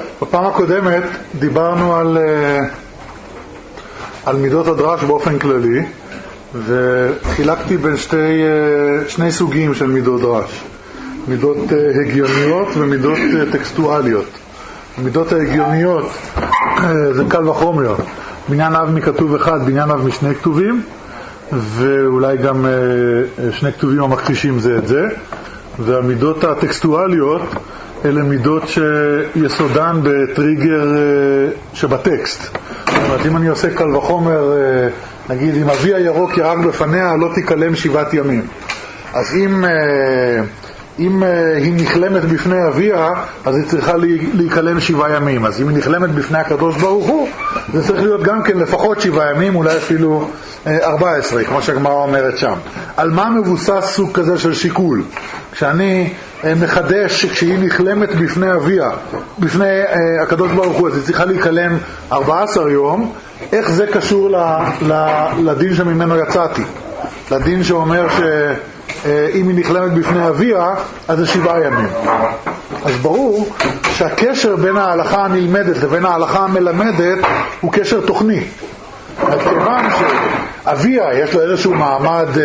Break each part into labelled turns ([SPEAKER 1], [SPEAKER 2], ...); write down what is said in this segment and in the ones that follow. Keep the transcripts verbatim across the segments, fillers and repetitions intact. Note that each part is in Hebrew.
[SPEAKER 1] בפעם הקודמת דיברנו על, על מידות הדרש באופן כללי, וחילקתי בין שתי, שני סוגים של מידות דרש, מידות הגיוניות ומידות טקסטואליות. המידות ההגיוניות זה קל וחומר, בניין אב מכתוב אחד, בניין אב משני כתובים, ואולי גם שני כתובים המכחישים זה את זה. והמידות הטקסטואליות אלה מידות שיסודן בטריגר שבטקסט. זאת אומרת, אם אני עושה קל וחומר, נגיד אם אבי הירוק ירק בפניה לא תיכלם שבעת ימים, אז אם אם היא נכלמת בפני אביה, אז היא צריכה להיכלם שבעה ימים. אז אם היא נכלמת בפני הקדוש ברוך הוא, זה צריך להיות גם כן לפחות שבעה ימים, אולי אפילו ארבע עשרה, כמו שהגמרא אומרת שם. על מה מבוסס סוג כזה של שיקול? כשאני מחדש שכשהיא נכלמת בפני אביה, בפני הקדוש ברוך הוא, אז היא צריכה להיכלם ארבעה עשר יום, איך זה קשור ל, ל, לדין שממנו יצאתי? לדין שאומר ש... אם היא נכלמת בפני אביה, אז זה שבעה ימים. אז ברור שהקשר בין ההלכה הנלמדת לבין ההלכה המלמדת הוא קשר תוכני. אז כיוון שאביה יש לו איזשהו מעמד אה,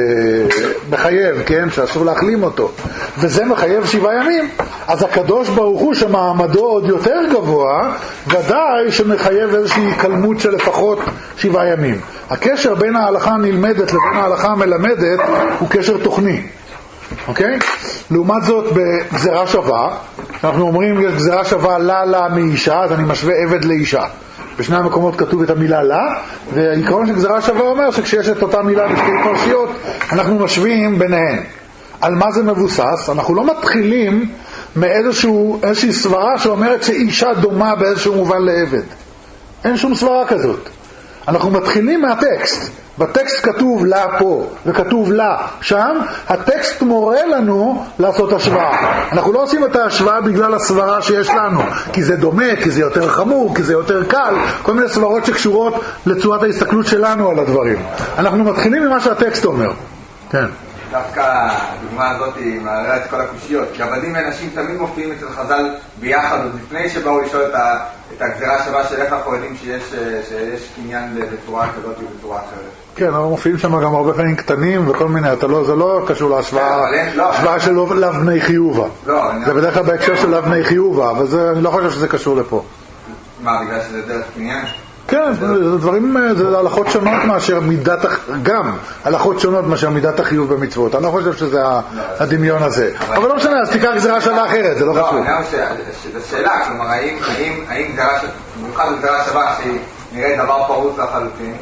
[SPEAKER 1] מחייב, כן, שאסור להחלים אותו, וזה מחייב שבעה ימים, אז הקדוש ברוך הוא שמעמדו עוד יותר גבוה, ודאי שמחייב איזושהי קלמות של לפחות שבעה ימים. הקשר בין ההלכה הנלמדת לבין ההלכה המלמדת הוא קשר תוכני. אוקיי? לעומת זאת בגזרה שווה, אנחנו אומרים יש גזרה שווה לה לה מאישה, אז אני משווה עבד לאישה. בשני המקומות כתוב את המילה לה, והעיקרון של גזרה שווה אומר שכשיש את אותה מילה בשתי פרשיות, אנחנו משווים ביניהן. על מה זה מבוסס? אנחנו לא מתחילים מאיזושהי סברה שאומרת שאישה דומה באיזשהו מובן לעבד. אין שום סברה כזאת. אנחנו מתחילים מהטקסט. בטקסט כתוב לה פה וכתוב לה שם, הטקסט מורה לנו לעשות השוואה. אנחנו לא עושים את ההשוואה בגלל הסברה שיש לנו, כי זה דומה, כי זה יותר חמור, כי זה יותר קל, כל מיני סברות שקשורות לצורת ההסתכלות שלנו על הדברים. אנחנו מתחילים ממה שהטקסט אומר. כן.
[SPEAKER 2] דווקא הדוגמה הזאת היא מעלה את כל הקושיות, כי עבדים ואנשים תמיד מופיעים אצל חז"ל ביחד, עוד לפני שבאו לשאול את, ה, את הגזירה השווה של איך אנחנו יודעים שיש, שיש קניין בצורה כזאת ובצורה אחרת.
[SPEAKER 1] כן, אבל מופיעים שם גם הרבה פעמים קטנים וכל מיני, אתה לא, זה לא קשור להשוואה, השוואה של לאו בני חיובה. לא, זה בדרך כלל בהקשר של לאו בני חיובה, אבל זה, אני לא חושב שזה קשור לפה.
[SPEAKER 2] מה, בגלל שזה דרך קניין?
[SPEAKER 1] כן, זה דברים, זה הלכות שונות מאשר מידת, גם הלכות שונות מאשר מידת החיוב במצוות. אני לא חושב שזה הדמיון הזה. אבל לא משנה, אז תיקח גזירה שווה אחרת, זה לא חשוב.
[SPEAKER 2] לא, אני חושב שזו שאלה, כלומר, האם גזירה, במיוחד גזירה שווה שהיא נראית דבר פרוץ לחלוטין,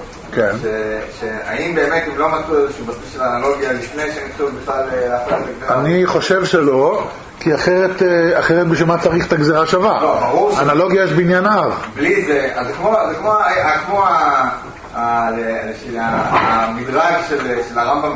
[SPEAKER 2] שהאם באמת הם לא מצאו איזשהו בסיס של אנלוגיה לפני שהם ניסו בכלל להפעיל את הגזירה?
[SPEAKER 1] אני חושב שלא. כי אחרת, אחרת בשביל מה צריך את הגזירה שווה?
[SPEAKER 2] לא, ברור.
[SPEAKER 1] אנלוגיה יש בניין אב.
[SPEAKER 2] בלי זה, אז זה כמו, זה כמו, כמו המדרג של הרמב"ם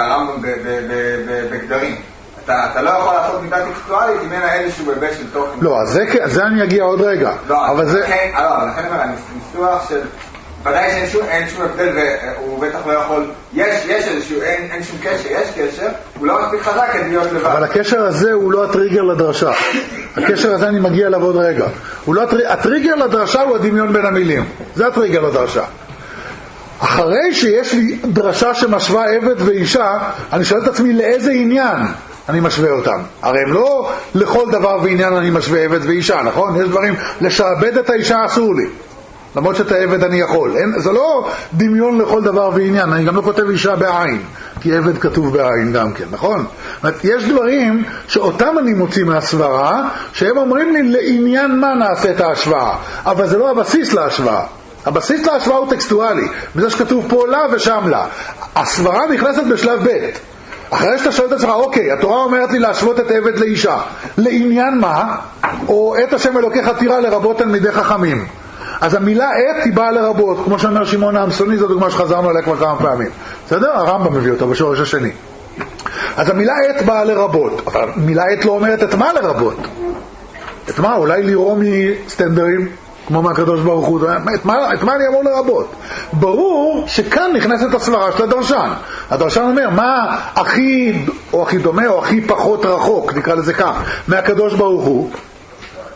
[SPEAKER 2] בגדרים. אתה לא יכול לעשות מידה טקסטואלית אם אין איזשהו בבא של תוכן.
[SPEAKER 1] לא, אז זה אני אגיע עוד רגע.
[SPEAKER 2] לא, אבל לכן, הניסוח של... ודאי שאין שום הבדל והוא בטח לא יכול, יש, יש איזשהו, אין, אין שום קשר, יש קשר, הוא לא מספיק חזק כדי להיות לבד.
[SPEAKER 1] אבל הקשר הזה הוא לא הטריגר לדרשה. הקשר הזה אני מגיע אליו עוד רגע. הוא לא הטריגר, הטריגר לדרשה הוא הדמיון בין המילים. זה הטריגר לדרשה. אחרי שיש לי דרשה שמשווה עבד ואישה, אני שואל את עצמי לאיזה עניין אני משווה אותם. הרי הם לא לכל דבר ועניין אני משווה עבד ואישה, נכון? יש דברים, לשעבד את האישה אסור לי. למרות שאת העבד אני יכול. אין, זה לא דמיון לכל דבר ועניין. אני גם לא כותב אישה בעין, כי עבד כתוב בעין גם כן, נכון? יש דברים שאותם אני מוציא מהסברה, שהם אומרים לי לעניין מה נעשה את ההשוואה. אבל זה לא הבסיס להשוואה. הבסיס להשוואה הוא טקסטואלי. בזה שכתוב פה לה ושם לה. הסברה נכנסת בשלב ב'. אחרי שאתה שואל את עצמך, אוקיי, התורה אומרת לי להשוות את עבד לאישה. לעניין מה? או את השם אלוקיך תירא לרבות תלמידי חכמים. אז המילה עת היא באה לרבות, כמו שאומר שמעון העמסוני, זו דוגמה שחזרנו עליה כבר כמה פעמים. בסדר? הרמב"ם מביא אותה בשורש השני. אז המילה עת באה לרבות, אבל המילה עת לא אומרת את מה לרבות. את מה? אולי לירום מסטנדרים, כמו מהקדוש ברוך הוא, את מה, את מה אני אמור לרבות? ברור שכאן נכנסת הסברה של הדרשן. הדרשן אומר, מה הכי, או הכי דומה, או הכי פחות רחוק, נקרא לזה כך, מהקדוש ברוך הוא?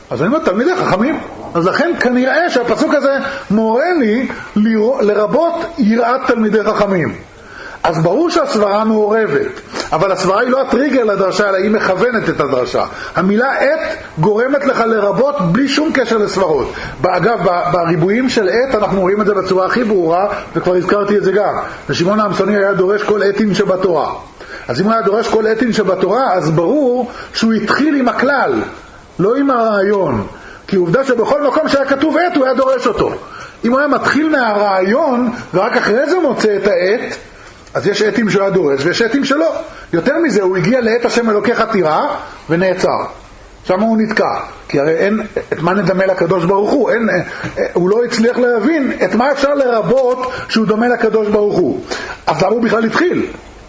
[SPEAKER 1] אז אני אומר, תלמידי חכמים. אז לכן כנראה שהפסוק הזה מורה לי לרבות יראת תלמידי חכמים. אז ברור שהסברה מעורבת, אבל הסברה היא לא הטריגר לדרשה, אלא היא מכוונת את הדרשה. המילה עת גורמת לך לרבות בלי שום קשר לסברות. אגב, בריבועים של עת אנחנו רואים את זה בצורה הכי ברורה, וכבר הזכרתי את זה גם. ושמעון העמסוני היה דורש כל עתין שבתורה. אז אם הוא היה דורש כל עתין שבתורה, אז ברור שהוא התחיל עם הכלל, לא עם הרעיון. כי עובדה שבכל מקום שהיה כתוב עת הוא היה דורש אותו. אם הוא היה מתחיל מהרעיון ורק אחרי זה מוצא את העת, אז יש עתים שהוא היה דורש ויש עתים שלא. יותר מזה, הוא הגיע לעת השם אלוקי חתירה ונעצר. שם הוא נתקע. כי הרי אין, את מה נדמה לקדוש ברוך הוא? אין, הוא לא הצליח להבין את מה אפשר לרבות שהוא דומה לקדוש ברוך הוא. אז למה הוא בכלל התחיל?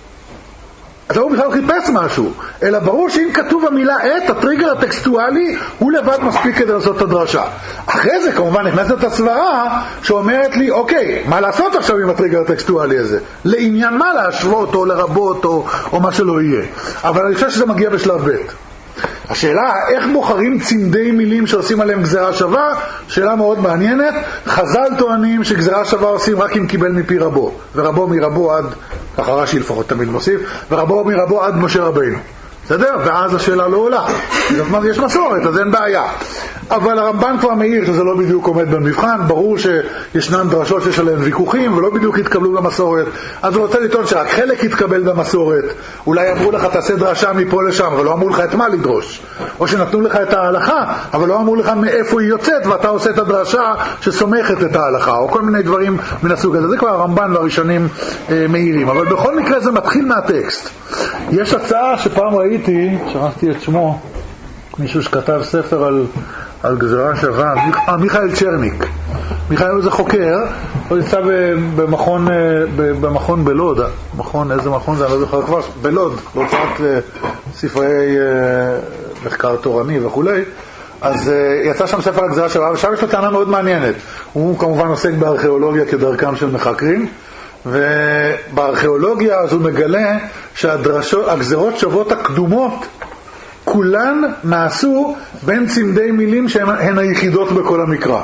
[SPEAKER 1] אז הוא בכלל חיפש משהו, אלא ברור שאם כתוב המילה עת, הטריגר הטקסטואלי הוא לבד מספיק כדי לעשות את הדרשה. אחרי זה כמובן נכנסת הסברה שאומרת לי, אוקיי, מה לעשות עכשיו עם הטריגר הטקסטואלי הזה? לעניין מה להשוות או לרבות או, או מה שלא יהיה. אבל אני חושב שזה מגיע בשלב ב'. השאלה, איך בוחרים צמדי מילים שעושים עליהם גזרה שווה? שאלה מאוד מעניינת. חז"ל טוענים שגזרה שווה עושים רק אם קיבל מפי רבו, ורבו מרבו עד, ככה רש"י לפחות תמיד מוסיף, ורבו מרבו עד משה רבינו. בסדר? ואז השאלה לא עולה. זאת אומרת, יש מסורת, אז אין בעיה. אבל הרמב"ן כבר מעיר שזה לא בדיוק עומד במבחן, ברור שישנן דרשות שיש עליהן ויכוחים ולא בדיוק התקבלו במסורת. אז הוא רוצה לטעון שרק חלק התקבל במסורת. אולי אמרו לך תעשה דרשה מפה לשם, אבל לא אמרו לך את מה לדרוש. או שנתנו לך את ההלכה, אבל לא אמרו לך מאיפה היא יוצאת, ואתה עושה את הדרשה שסומכת את ההלכה, או כל מיני דברים מן הסוג הזה. זה כבר הרמב"ן והראשונים אה, מעירים. אבל בכל מקרה זה מתחיל מהטקסט. יש הצעה שפעם ראיתי, שכחתי את שמו, מישהו שכתב ספר על, על גזרה שווה, אה, מיכאל צ'רניק. מיכאל זה חוקר, הוא נמצא במכון, במכון בלוד, מכון, איזה מכון זה, אני לא זוכר כבר, בלוד, להוצאת ספרי מחקר תורני וכולי. אז יצא שם ספר על גזרה שווה, ושם יש לו טענה מאוד מעניינת. הוא כמובן עוסק בארכיאולוגיה כדרכם של מחקרים, ובארכיאולוגיה אז הוא מגלה שהגזרות שוות הקדומות כולן נעשו בין צמדי מילים שהן היחידות בכל המקרא.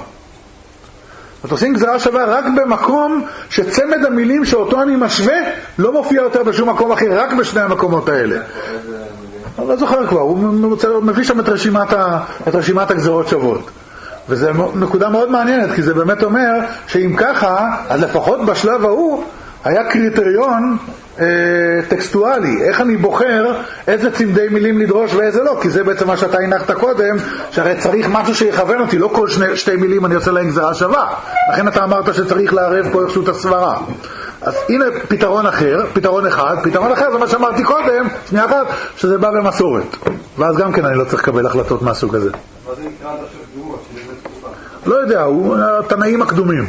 [SPEAKER 1] אז עושים גזרה שווה רק במקום שצמד המילים שאותו אני משווה לא מופיע יותר בשום מקום אחר, רק בשני המקומות האלה. אני לא זוכר כבר, הוא מביא שם את רשימת, ה, את רשימת הגזרות שוות. וזו נקודה מאוד מעניינת, כי זה באמת אומר שאם ככה, אז לפחות בשלב ההוא היה קריטריון אה, טקסטואלי, איך אני בוחר איזה צמדי מילים לדרוש ואיזה לא, כי זה בעצם מה שאתה הנחת קודם, שהרי צריך משהו שיכוון אותי, לא כל שני, שתי מילים אני עושה להם גזרה שווה, לכן אתה אמרת שצריך לערב פה איכשהו את הסברה. אז הנה פתרון אחר, פתרון אחד, פתרון אחר זה מה שאמרתי קודם, שנייה אחת, שזה בא במסורת, ואז גם כן אני לא צריך לקבל החלטות מהסוג הזה.
[SPEAKER 3] מה זה נקרא עד עכשיו קדומות? שזה תקופה?
[SPEAKER 1] לא יודע, הוא התנאים הקדומים.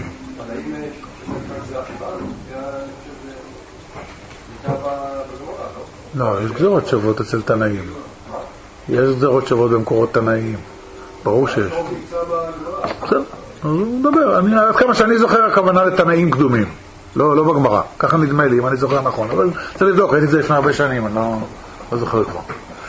[SPEAKER 1] לא, יש גזרות שוות אצל תנאים. יש גזרות שוות במקורות תנאים. ברור שיש. בסדר, אז הוא מדבר. עד כמה שאני זוכר הכוונה לתנאים קדומים. לא, לא בגמרא. ככה נדמה לי, אם אני זוכר נכון. אבל צריך לבדוק, הייתי את זה לפני הרבה שנים, אני לא זוכר כבר.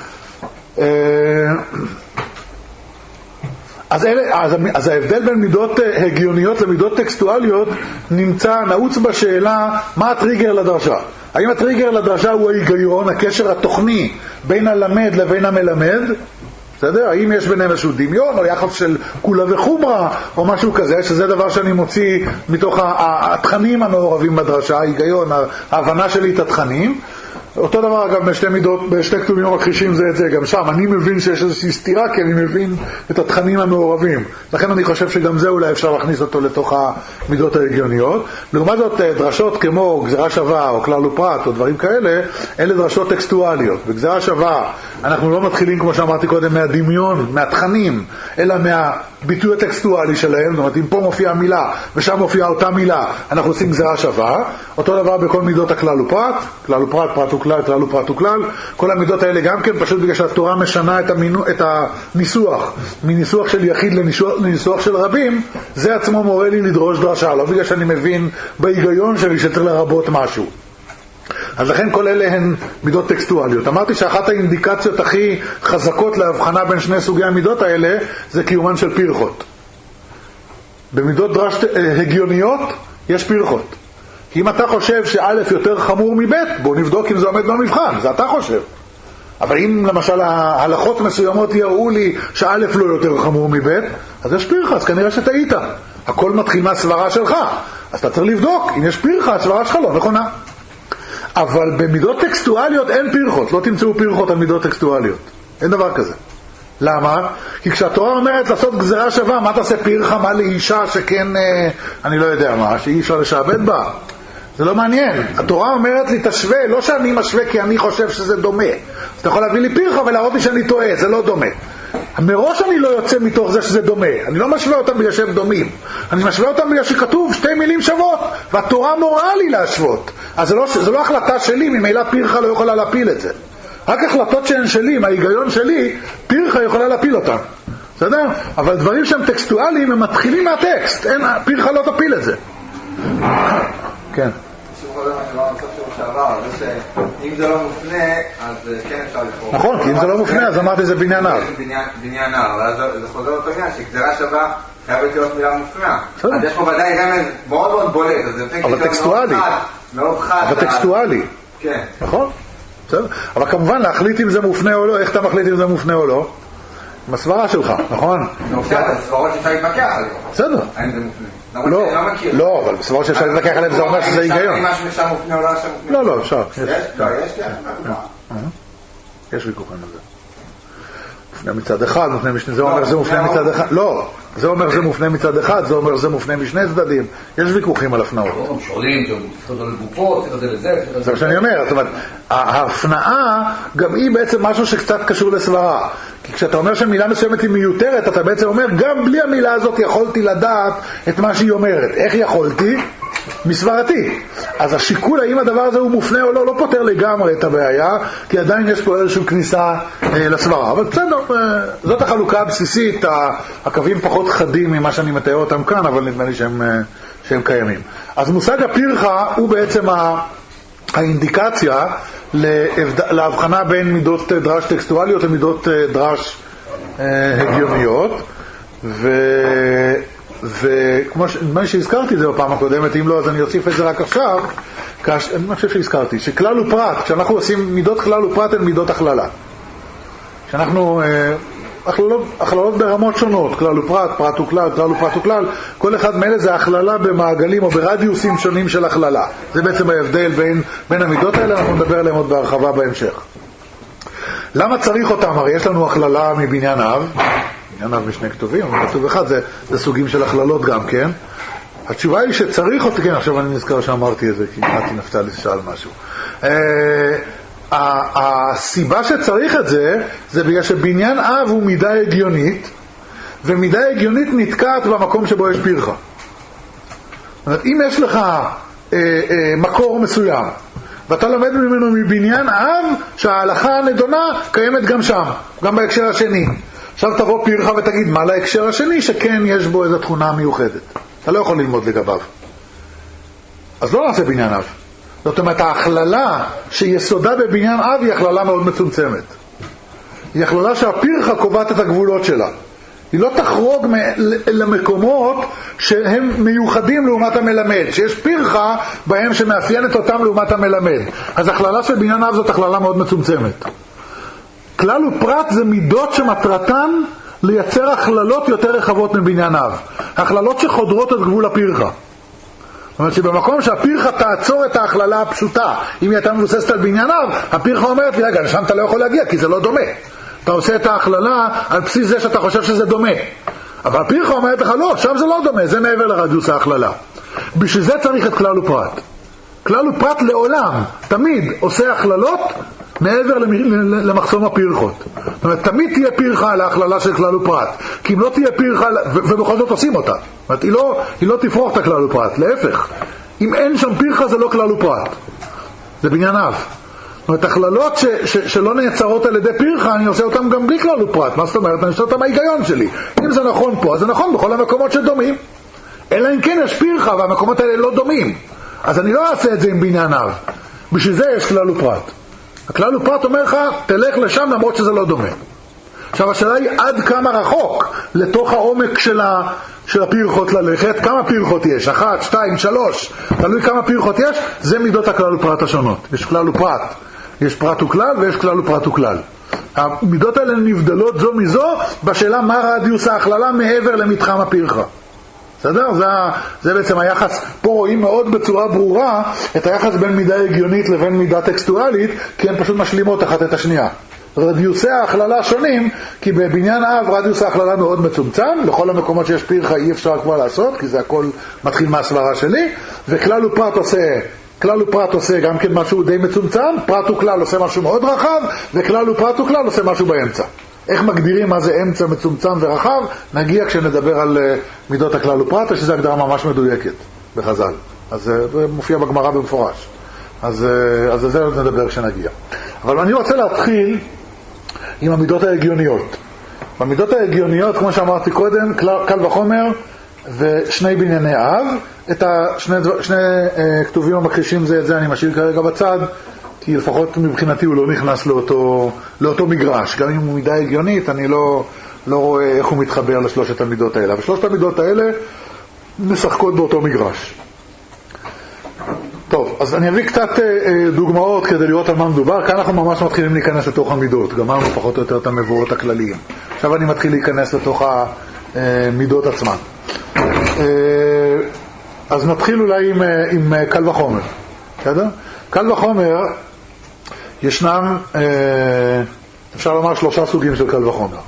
[SPEAKER 1] אז, אלה, אז, אז ההבדל בין מידות הגיוניות למידות טקסטואליות נמצא, נעוץ בשאלה מה הטריגר לדרשה. האם הטריגר לדרשה הוא ההיגיון, הקשר התוכני בין הלמד לבין המלמד? בסדר? האם יש ביניהם איזשהו דמיון או יחס של כולה וחומרה או משהו כזה, שזה דבר שאני מוציא מתוך התכנים המעורבים בדרשה, ההיגיון, ההבנה שלי את התכנים. אותו דבר אגב בשתי מידות, בשתי כתובים מכחישים זה את זה, גם שם אני מבין שיש איזושהי סתירה כי אני מבין את התכנים המעורבים, לכן אני חושב שגם זה אולי אפשר להכניס אותו לתוך המידות ההגיוניות. לעומת זאת דרשות כמו גזרה שווה או כלל ופרט או דברים כאלה, אלה דרשות טקסטואליות. בגזרה שווה אנחנו לא מתחילים כמו שאמרתי קודם מהדמיון, מהתכנים, אלא מהביטוי הטקסטואלי שלהם. זאת אומרת אם פה מופיעה מילה ושם מופיעה אותה מילה, אנחנו עושים גזרה שווה. אותו דבר בכל מידות הכלל ופרט, כלל ופרט, פרט וכלל, כלל ופרט וכלל. כל המידות האלה גם כן פשוט בגלל שהתורה משנה את, המינו, את הניסוח מניסוח של יחיד לניסוח, לניסוח של רבים, זה עצמו מורה לי לדרוש דרשה, לא בגלל שאני מבין בהיגיון שלי שצריך לרבות משהו. אז לכן כל אלה הן מידות טקסטואליות. אמרתי שאחת האינדיקציות הכי חזקות להבחנה בין שני סוגי המידות האלה זה קיומן של פירחות. במידות דרש הגיוניות יש פירחות. כי אם אתה חושב שא' יותר חמור מב', בוא נבדוק אם זה עומד במבחן, זה אתה חושב. אבל אם למשל ההלכות מסוימות יראו לי שא' לא יותר חמור מב', אז יש פירחה, אז כנראה שטעית. הכל מתחיל מהסברה שלך, אז אתה צריך לבדוק, אם יש פירחה, הסברה שלך לא נכונה. אבל במידות טקסטואליות אין פירחות, לא תמצאו פירחות על מידות טקסטואליות. אין דבר כזה. למה? כי כשהתורה אומרת לעשות גזרה שווה, מה תעשה פירחה, מה לאישה שכן, אה, אני לא יודע מה, שאי אפשר לשעבד בה? זה לא מעניין. התורה אומרת לי תשווה, לא שאני משווה כי אני חושב שזה דומה. אז אתה יכול להביא לי פירחה ולהראות לי שאני טועה, זה לא דומה. מראש אני לא יוצא מתוך זה שזה דומה. אני לא משווה אותם בגלל שהם דומים. אני משווה אותם בגלל שכתוב שתי מילים שוות, והתורה מורה לי להשוות. אז זה לא, זה לא החלטה שלי, ממילא פירחה לא יכולה להפיל את זה. רק החלטות שהן שלי, מההיגיון שלי, פירחה יכולה להפיל אותם. בסדר? אבל דברים שהם טקסטואליים, הם מתחילים מהטקסט. אין, פירחה לא תפיל את זה. כן.
[SPEAKER 2] אם זה לא מופנה, אז כן אפשר לבחור.
[SPEAKER 1] נכון, כי אם זה לא מופנה, אז אמרתי זה בניין נער.
[SPEAKER 2] בניין נער, אבל זה חוזר אותו עניין, שגזרה שווה חייבת להיות מילה מופנה. אז יש פה ודאי רמז מאוד מאוד בולט,
[SPEAKER 1] אבל טקסטואלי.
[SPEAKER 2] מאוד חד.
[SPEAKER 1] אבל טקסטואלי.
[SPEAKER 2] כן.
[SPEAKER 1] נכון? בסדר? אבל כמובן להחליט אם זה מופנה או לא, איך אתה מחליט אם זה מופנה או לא? עם הסברה שלך, נכון?
[SPEAKER 2] בסדר, סברות שאפשר להתווכח עליהם.
[SPEAKER 1] בסדר.
[SPEAKER 2] האם זה מופנה?
[SPEAKER 1] לא, לא, אבל בסברות שאפשר להתווכח עליהם זה אומר שזה היגיון.
[SPEAKER 2] אם משהו אפשר מופנה או לא אפשר מופנה?
[SPEAKER 1] לא, לא, אפשר.
[SPEAKER 2] יש? לא, יש, כן.
[SPEAKER 1] יש ויכוחים על זה. מופנה מצד אחד, מופנה משני, זה אומר זה מופנה מצד אחד. לא, זה אומר זה מופנה מצד אחד, זה אומר זה מופנה משני צדדים. יש ויכוחים על הפנאות.
[SPEAKER 4] שואלים, תפתור את לגופות, תפתור את זה לזה.
[SPEAKER 1] זה מה שאני אומר, זאת אומרת, ההפנאה גם היא בעצם משהו שקצת קשור לסברה. כי כשאתה אומר שמילה מסוימת היא מיותרת, אתה בעצם אומר, גם בלי המילה הזאת יכולתי לדעת את מה שהיא אומרת. איך יכולתי? מסברתי. אז השיקול האם הדבר הזה הוא מופנה או לא, לא פותר לגמרי את הבעיה, כי עדיין יש פה איזושהי כניסה אה, לסברה. אבל בסדר, אה, זאת החלוקה הבסיסית, הקווים פחות חדים ממה שאני מתאר אותם כאן, אבל נדמה לי שהם, אה, שהם קיימים. אז מושג הפירחה הוא בעצם ה... האינדיקציה להבחנה בין מידות דרש טקסטואליות למידות דרש הגיוניות, וכמו שהזכרתי את זה בפעם הקודמת, אם לא אז אני אוסיף את זה רק עכשיו, אני חושב שהזכרתי שכלל ופרט, כשאנחנו עושים מידות כלל ופרט הן מידות הכללה, כשאנחנו הכללות, הכללות ברמות שונות, כלל ופרט, פרט וכלל, כלל ופרט וכלל, כל אחד מאלה זה הכללה במעגלים או ברדיוסים שונים של הכללה. זה בעצם ההבדל בין, בין המידות האלה, אנחנו נדבר עליהם עוד בהרחבה בהמשך. למה צריך אותם? הרי יש לנו הכללה מבניין אב, בניין אב משני כתובים, אבל כתוב אחד זה, זה סוגים של הכללות גם, כן? התשובה היא שצריך אותי, כן, עכשיו אני נזכר שאמרתי את זה, כי נתי נפתלי שאל משהו. הסיבה שצריך את זה, זה בגלל שבניין אב הוא מידה הגיונית, ומידה הגיונית נתקעת במקום שבו יש פירחה. זאת אומרת, אם יש לך אה, אה, מקור מסוים, ואתה לומד ממנו מבניין אב, שההלכה הנדונה קיימת גם שם, גם בהקשר השני. עכשיו תבוא פירחה ותגיד, מה להקשר השני שכן יש בו איזו תכונה מיוחדת. אתה לא יכול ללמוד לגביו. אז לא נעשה בניין אב. זאת אומרת, ההכללה שיסודה בבניין אב היא הכללה מאוד מצומצמת. היא הכללה שהפירחה קובעת את הגבולות שלה. היא לא תחרוג מ- למקומות שהם מיוחדים לעומת המלמד, שיש פירחה בהם שמאפיינת אותם לעומת המלמד. אז הכללה של בניין אב זאת הכללה מאוד מצומצמת. כלל ופרט זה מידות שמטרתן לייצר הכללות יותר רחבות מבניין אב. הכללות שחודרות את גבול הפירחה. זאת אומרת שבמקום שהפירחה תעצור את ההכללה הפשוטה, אם היא הייתה מבוססת על בניין אב, הפירחה אומרת לי, רגע, לשם אתה לא יכול להגיע כי זה לא דומה. אתה עושה את ההכללה על בסיס זה שאתה חושב שזה דומה. אבל הפירחה אומרת לך, לא, שם זה לא דומה, זה מעבר לרדיוס ההכללה. בשביל זה צריך את כלל ופרט. כלל ופרט לעולם, תמיד עושה הכללות מעבר למחסום הפירחות. זאת אומרת, תמיד תהיה פירחה על ההכללה של כלל ופרט. כי אם לא תהיה פירחה, ובכל זאת עושים אותה. זאת אומרת, היא לא, היא לא תפרוח את הכלל ופרט, להפך. אם אין שם פירחה זה לא כלל ופרט. זה בניין אב. זאת אומרת, הכללות ש, ש, שלא נעצרות על ידי פירחה, אני עושה אותם גם בלי כלל ופרט. מה זאת אומרת? אני עושה אותם ההיגיון שלי. אם זה נכון פה, אז זה נכון בכל המקומות שדומים. אלא אם כן יש פירחה והמקומות האלה לא דומים. אז אני לא אעשה את זה עם בניין אב. בשביל זה יש כלל ופרט. הכלל ופרט אומר לך, תלך לשם למרות שזה לא דומה. עכשיו השאלה היא עד כמה רחוק לתוך העומק של, ה, של הפרחות ללכת, כמה פרחות יש, אחת, שתיים, שלוש, תלוי כמה פרחות יש, זה מידות הכלל ופרט השונות. יש כלל ופרט, יש פרט וכלל ויש כלל ופרט וכלל. המידות האלה נבדלות זו מזו בשאלה מה רדיוס ההכללה מעבר למתחם הפרחה. בסדר? זה, זה בעצם היחס, פה רואים מאוד בצורה ברורה את היחס בין מידה הגיונית לבין מידה טקסטואלית, כי הן פשוט משלימות אחת את השנייה. רדיוסי ההכללה שונים, כי בבניין אב רדיוס ההכללה מאוד מצומצם, לכל המקומות שיש פרחה אי אפשר כבר לעשות, כי זה הכל מתחיל מהסברה שלי, וכלל ופרט עושה, כלל ופרט עושה גם כן משהו די מצומצם, פרט וכלל עושה משהו מאוד רחב, וכלל ופרט וכלל עושה משהו באמצע. איך מגדירים מה זה אמצע מצומצם ורחב? נגיע כשנדבר על מידות הכלל ופרט, שזו הגדרה ממש מדויקת בחז"ל. אז זה מופיע בגמרא במפורש. אז, אז על זה נדבר כשנגיע. אבל אני רוצה להתחיל עם המידות ההגיוניות. במידות ההגיוניות, כמו שאמרתי קודם, קל וחומר ושני בנייני אב. את השני שני, uh, כתובים המכחישים זה את זה אני משאיר כרגע בצד, כי לפחות מבחינתי הוא לא נכנס לאותו, לאותו מגרש. גם אם הוא מידה הגיונית, אני לא, לא רואה איך הוא מתחבר לשלושת המידות האלה. ושלושת המידות האלה משחקות באותו מגרש. טוב, אז אני אביא קצת אה, דוגמאות כדי לראות על מה מדובר. כאן אנחנו ממש מתחילים להיכנס לתוך המידות. גמרנו פחות או יותר את המבואות הכלליים. עכשיו אני מתחיל להיכנס לתוך המידות עצמן. אה, אז נתחיל אולי עם, עם קל וחומר. בסדר? קל וחומר, ישנם, אה, אפשר לומר, שלושה סוגים של קל וחומר.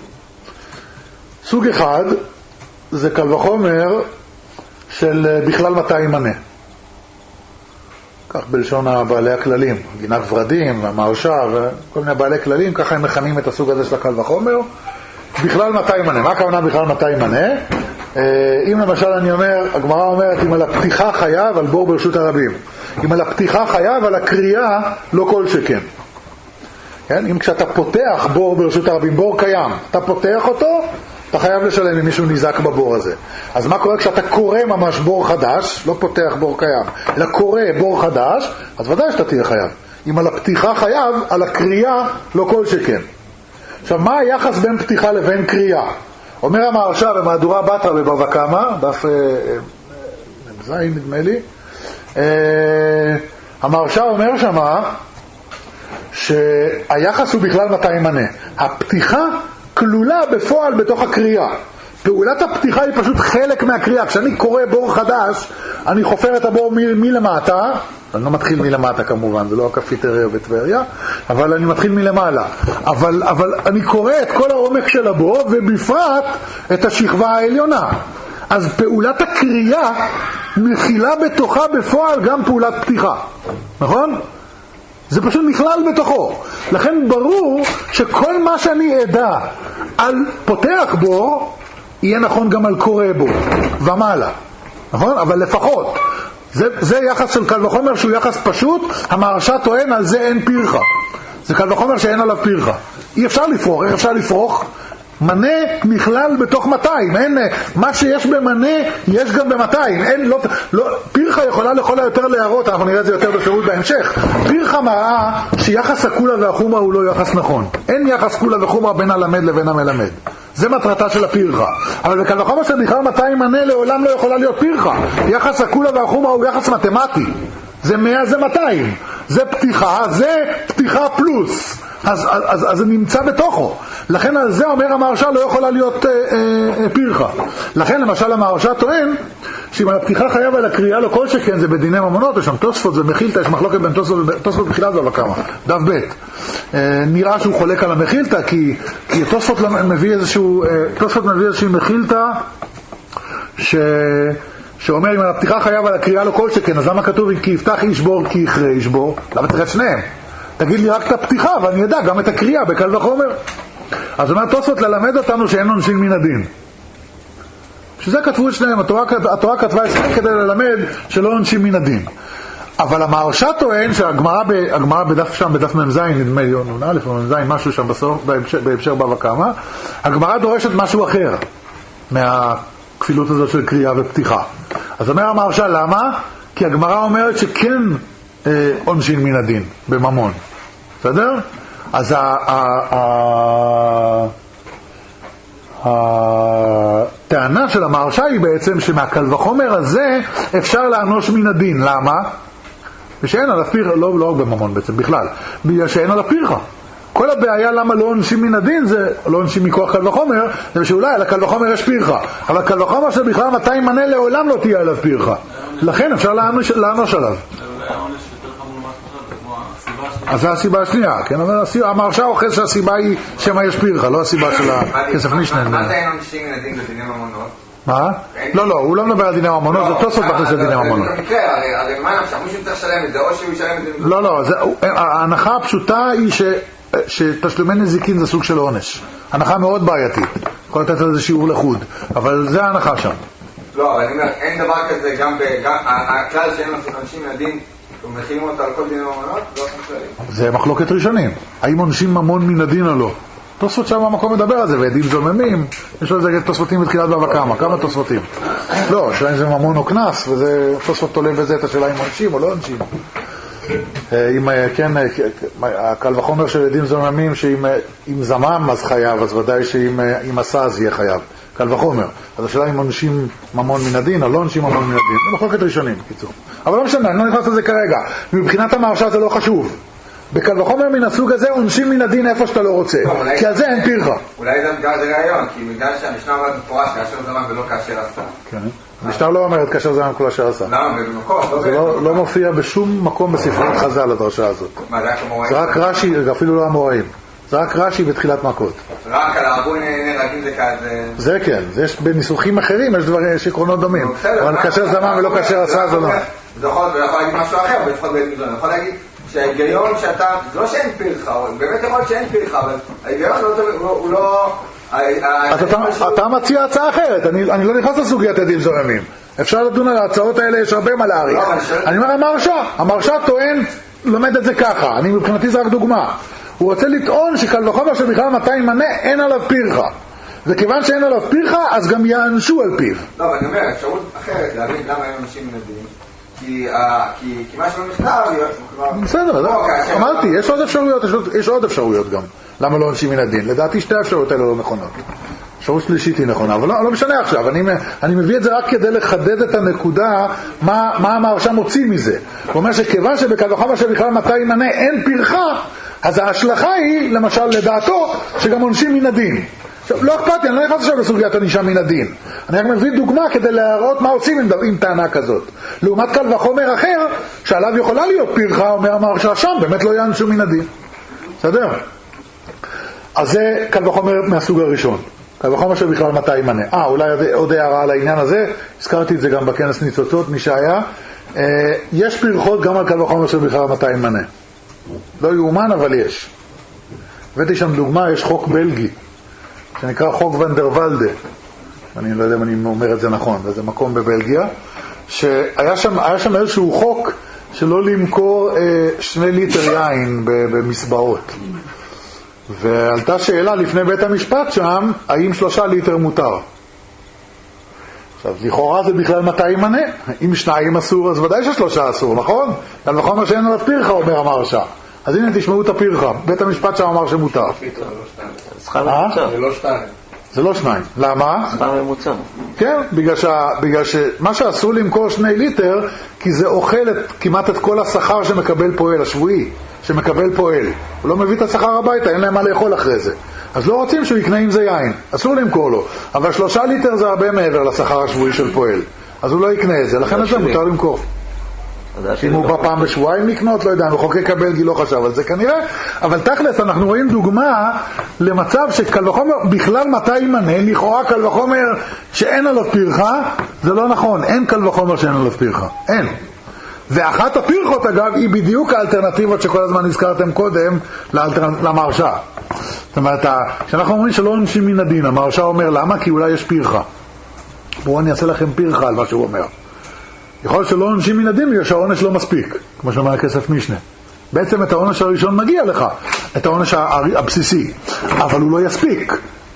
[SPEAKER 1] סוג אחד זה קל וחומר של בכלל מתי ימנה. כך בלשון הבעלי הכללים, גינת ורדים, המרשה וכל מיני בעלי כללים, ככה הם מכנים את הסוג הזה של הקל וחומר. בכלל מתי ימנה. מה הכוונה בכלל מתי ימנה? אם למשל אני אומר, הגמרא אומרת, אם על הפתיחה חייב, על בור ברשות הרבים. אם על הפתיחה חייב, על הקריאה לא כל שכן. כן? אם כשאתה פותח בור ברשות הרבים, בור קיים, אתה פותח אותו, אתה חייב לשלם אם מישהו נזק בבור הזה. אז מה קורה כשאתה קורא ממש בור חדש, לא פותח בור קיים, אלא קורא בור חדש, אז ודאי שאתה תהיה חייב. אם על הפתיחה חייב, על הקריאה לא כל שכן. עכשיו, מה היחס בין פתיחה לבין קריאה? אומר המהרש"א במהדורה בתרא בבבא קמא, דף זין נדמה לי, המהרש"א אומר שמה שהיחס הוא בכלל מתי ימנה. הפתיחה כלולה בפועל בתוך הקריאה. פעולת הפתיחה היא פשוט חלק מהקריאה. כשאני קורא בור חדש, אני חופר את הבור מלמטה, אני לא מתחיל מלמטה כמובן, זה לא הקפיטריה בטבריה, אבל אני מתחיל מלמעלה. אבל, אבל אני קורא את כל העומק של הבור, ובפרט את השכבה העליונה. אז פעולת הקריאה מכילה בתוכה בפועל גם פעולת פתיחה. נכון? זה פשוט נכלל בתוכו. לכן ברור שכל מה שאני אדע על פותח בור, יהיה נכון גם על קורא בור ומעלה. נכון? אבל לפחות. זה, זה יחס של קל וחומר שהוא יחס פשוט, המהרש"א טוען על זה אין פרחה. זה קל וחומר שאין עליו פרחה. אי אפשר לפרוח, איך אפשר לפרוח? מנה נכלל בתוך מאתיים, אין, מה שיש במנה יש גם ב-מאתיים, אין, לא, לא, פרחה יכולה לכל היותר להראות, אנחנו נראה את זה יותר בפירוט בהמשך, פרחה מראה שיחס הקולה והחומרה הוא לא יחס נכון, אין יחס קולה וחומרה בין הלמד לבין המלמד, זה מטרתה של הפרחה, אבל בקל וחומר שבכלל מאתיים מנה לעולם לא יכולה להיות פרחה, יחס הקולה והחומרה הוא יחס מתמטי, זה מאה זה מאתיים, זה פתיחה, זה פתיחה פלוס, אז, אז, אז זה נמצא בתוכו. לכן על זה אומר המהרש"א לא יכולה להיות אה, אה, פרחה. לכן למשל המהרש"א טוען שאם על הפתיחה חייב על הקריאה לא כל שכן זה בדיני ממונות, יש שם תוספות ומחילתא, יש מחלוקת בין תוספות ומחילתא בבבא קמא, דף ב'. אה, נראה שהוא חולק על המחילתא כי, כי תוספות מביא איזשהו, אה, תוספות מביא איזושהי מחילתא ש... שאומר אם על הפתיחה חייב על הקריאה לא כל שכן, אז למה כתוב כי יפתח ישבור כי יכרה ישבור? למה תראה שניהם? תגיד לי רק את הפתיחה ואני אדע גם את הקריאה בקל וחומר. אז אומר תוספות ללמד אותנו שאין עונשין מן הדין. שזה כתבו את שניהם, התורה, התורה כתבה את שניהם כדי ללמד שלא עונשין מן הדין. אבל המהרש"א טוען שהגמרא בדף שם, בדף מ"ז, נדמה לי, נ"א או מ"ז, משהו שם בסוף, בהמשך בבא קמא, הגמרא דורשת משהו אחר מהכפילות הזאת של קריאה ופתיחה. אז אומר המהרש"א למה? כי הגמרא אומרת שכן עונשין מן הדין בממון. בסדר? אז הטענה של המהרש"א היא בעצם שמהקל וחומר הזה אפשר לענוש מן הדין. למה? ושאין עליו פרחה, לא, לא בממון בעצם, בכלל. בגלל שאין עליו פרחה. כל הבעיה למה לא עונשים מן הדין, זה לא עונשים מכוח קל וחומר, זה שאולי על הקל וחומר יש פרחה. אבל קל וחומר שבכלל מתי מנה לעולם לא תהיה עליו פרחה. לכן אפשר לענוש, לענוש עליו. אז זה הסיבה השנייה, כן? אבל המהרש"א אוחז שהסיבה היא שמה יש פרחה, לא הסיבה של הכסף משנה.
[SPEAKER 2] מה זה אין עונשים מן הדין בדיני ממונות?
[SPEAKER 1] מה? לא, לא, הוא לא מדבר על דיני ממונות, זה תוספות בכניס לדיני ממונות.
[SPEAKER 2] זה במקרה, הרי מה נמשך? מישהו צריך לשלם את זה, או שהוא ישלם את זה?
[SPEAKER 1] לא, לא, ההנחה הפשוטה היא שתשלומי נזיקין זה סוג של עונש. הנחה מאוד בעייתית. יכול לתת על זה שיעור לחוד, אבל זה ההנחה שם.
[SPEAKER 2] לא, אבל אני אומר, אין דבר כזה, גם הכלל שאין עונשים מן הדין, ומכילים אותו על כל דיני ממונות, לא כללי.
[SPEAKER 1] זה מחלוקת ראשונים. האם עונשים ממון מן הדין או לא? תוספות שם המקום מדבר על זה, ועדים זוממים, יש לו איזה תוספותים בתחילת בבא קמא, כמה תוספותים? לא, השאלה אם זה ממון או כנס, וזה תוספות תולה בזה את השאלה אם עונשים או לא עונשים. אם, כן, הקל וחומר של עדים זוממים, שאם זמם אז חייב, אז ודאי שאם עשה אז יהיה חייב. קל וחומר. אז השאלה אם עונשים ממון מן הדין או לא עונשים ממון מן הדין. זה מחלוקת ראשונים, בקיצור. אבל לא משנה, אני לא נכנס לזה כרגע. מבחינת המהרש"א זה לא חשוב. בקל וחומר מן הסוג הזה עונשים מן הדין איפה שאתה לא רוצה, כי על זה אין פרחה.
[SPEAKER 2] אולי זה רעיון, כי בגלל שהמשנה אומרת מפורש כאשר זמן ולא כאשר עשה.
[SPEAKER 1] כן. המשנה לא אומרת כאשר זמן ולא כאשר עשה.
[SPEAKER 2] למה? במקום.
[SPEAKER 1] זה לא מופיע בשום מקום בספרות חז"ל הדרשה הזאת.
[SPEAKER 2] מה, זה רק המוראים?
[SPEAKER 1] זה רק רש"י, אפילו לא המוראים. זה רק רש"י בתחילת מכות.
[SPEAKER 2] רק על הערבון נהרגים זה כזה...
[SPEAKER 1] זה כן, יש בניסוחים אחרים, יש דברים, יש עקרונות דומים. אבל כאשר זמן ולא כאשר עשה זה לא.
[SPEAKER 2] זה יכול להגיד משהו אחר, אבל לפחות בית מזון. יכול להגיד שההיגיון שאתה, זה לא שאין פרחה, באמת יכול להיות שאין פרחה, אבל ההיגיון הוא לא...
[SPEAKER 1] אז אתה מציע הצעה אחרת, אני לא נכנס לסוגיית עדים זוממים. אפשר לדון על ההצעות האלה, יש הרבה מה להעריך. אני אומר המהרש"א, המהרש"א טוען, לומד את זה ככה, אני מבחינתי זה רק דוגמה. הוא רוצה לטעון שקל וחומר שבכלל מתי מנה אין עליו פרחה. וכיוון שאין עליו פרחה, אז גם יענשו על פיו.
[SPEAKER 2] לא, אבל אני אומר, אפשרות אחרת להבין למה אין אנשים מנדים. כי מה שלא נכתב...
[SPEAKER 1] בסדר, אמרתי, יש עוד אפשרויות, יש עוד אפשרויות גם. למה לא עונשים מן הדין? לדעתי שתי האפשרויות האלה לא נכונות. אפשרות שלישית היא נכונה, אבל לא משנה עכשיו. אני מביא את זה רק כדי לחדד את הנקודה, מה המהרש"א מוציא מזה. הוא אומר שכיוון שבקל וחומר שבכלל מתי מנה אין פרחה, אז ההשלכה היא, למשל, לדעתו, שגם עונשים מן הדין. עכשיו, לא אכפת לי, אני לא נכנס עכשיו לסוגיית ענישה מן הדין. אני רק מביא דוגמה כדי להראות מה עושים עם, עם טענה כזאת. לעומת קל וחומר אחר, שעליו יכולה להיות פרחה, אומר המהרש"א שם, באמת לא יענשו מן הדין. בסדר? אז זה קל וחומר מהסוג הראשון. קל וחומר שבכלל מתי מנה. אה, אולי עוד הערה על העניין הזה, הזכרתי את זה גם בכנס ניצוצות, מי שהיה. אה, יש פרחות גם על קל וחומר שבכלל מתי מנה. לא יאומן, אבל יש. הבאתי שם דוגמה, יש חוק בלגי, שנקרא חוק ונדרוולדה. אני לא יודע אם אני אומר את זה נכון, זה מקום בבלגיה, שהיה שם, היה שם איזשהו חוק שלא למכור אה, שני ליטר יין במסבעות. ועלתה שאלה לפני בית המשפט שם, האם שלושה ליטר מותר. עכשיו, לכאורה זה בכלל מתי מנה. אם שניים אסור, אז ודאי ששלושה אסור, נכון? קל וחומר שאין עליו פרחה, אומר המהרש"א. אז הנה תשמעו את הפרחה. בית המשפט שם אמר שמותר.
[SPEAKER 4] זה לא שתיים.
[SPEAKER 1] זה לא שניים. למה?
[SPEAKER 4] שכר ממוצע.
[SPEAKER 1] כן, בגלל, שה, בגלל שמה שאסור למכור שני ליטר, כי זה אוכל את, כמעט את כל השכר שמקבל פועל, השבועי, שמקבל פועל. הוא לא מביא את השכר הביתה, אין להם מה לאכול אחרי זה. אז לא רוצים שהוא יקנה עם זה יין, אסור למכור לו. אבל שלושה ליטר זה הרבה מעבר לשכר השבועי של פועל. אז הוא לא יקנה את זה, לכן את זה מותר למכור. אם הוא בא פעם בשבועיים לקנות, לא יודע, מחוקק הבלגי לא חשב על זה כנראה, אבל תכלס אנחנו רואים דוגמה למצב שקל וחומר בכלל מתי ימנה, לכאורה קל וחומר שאין עליו פרחה, זה לא נכון, אין קל וחומר שאין עליו פרחה, אין. ואחת הפרחות אגב היא בדיוק האלטרנטיבות שכל הזמן הזכרתם קודם למהרש"א. זאת אומרת, כשאנחנו אומרים שלא עונשים מן הדין, המהרש"א אומר למה? כי אולי יש פרחה. בואו אני אעשה לכם פרחה על מה שהוא אומר. יכול להיות שלא עונשים מן הדין בגלל שהעונש לא מספיק, כמו שאומר הכסף משנה. בעצם את העונש הראשון מגיע לך, את העונש הבסיסי, אבל הוא לא יספיק.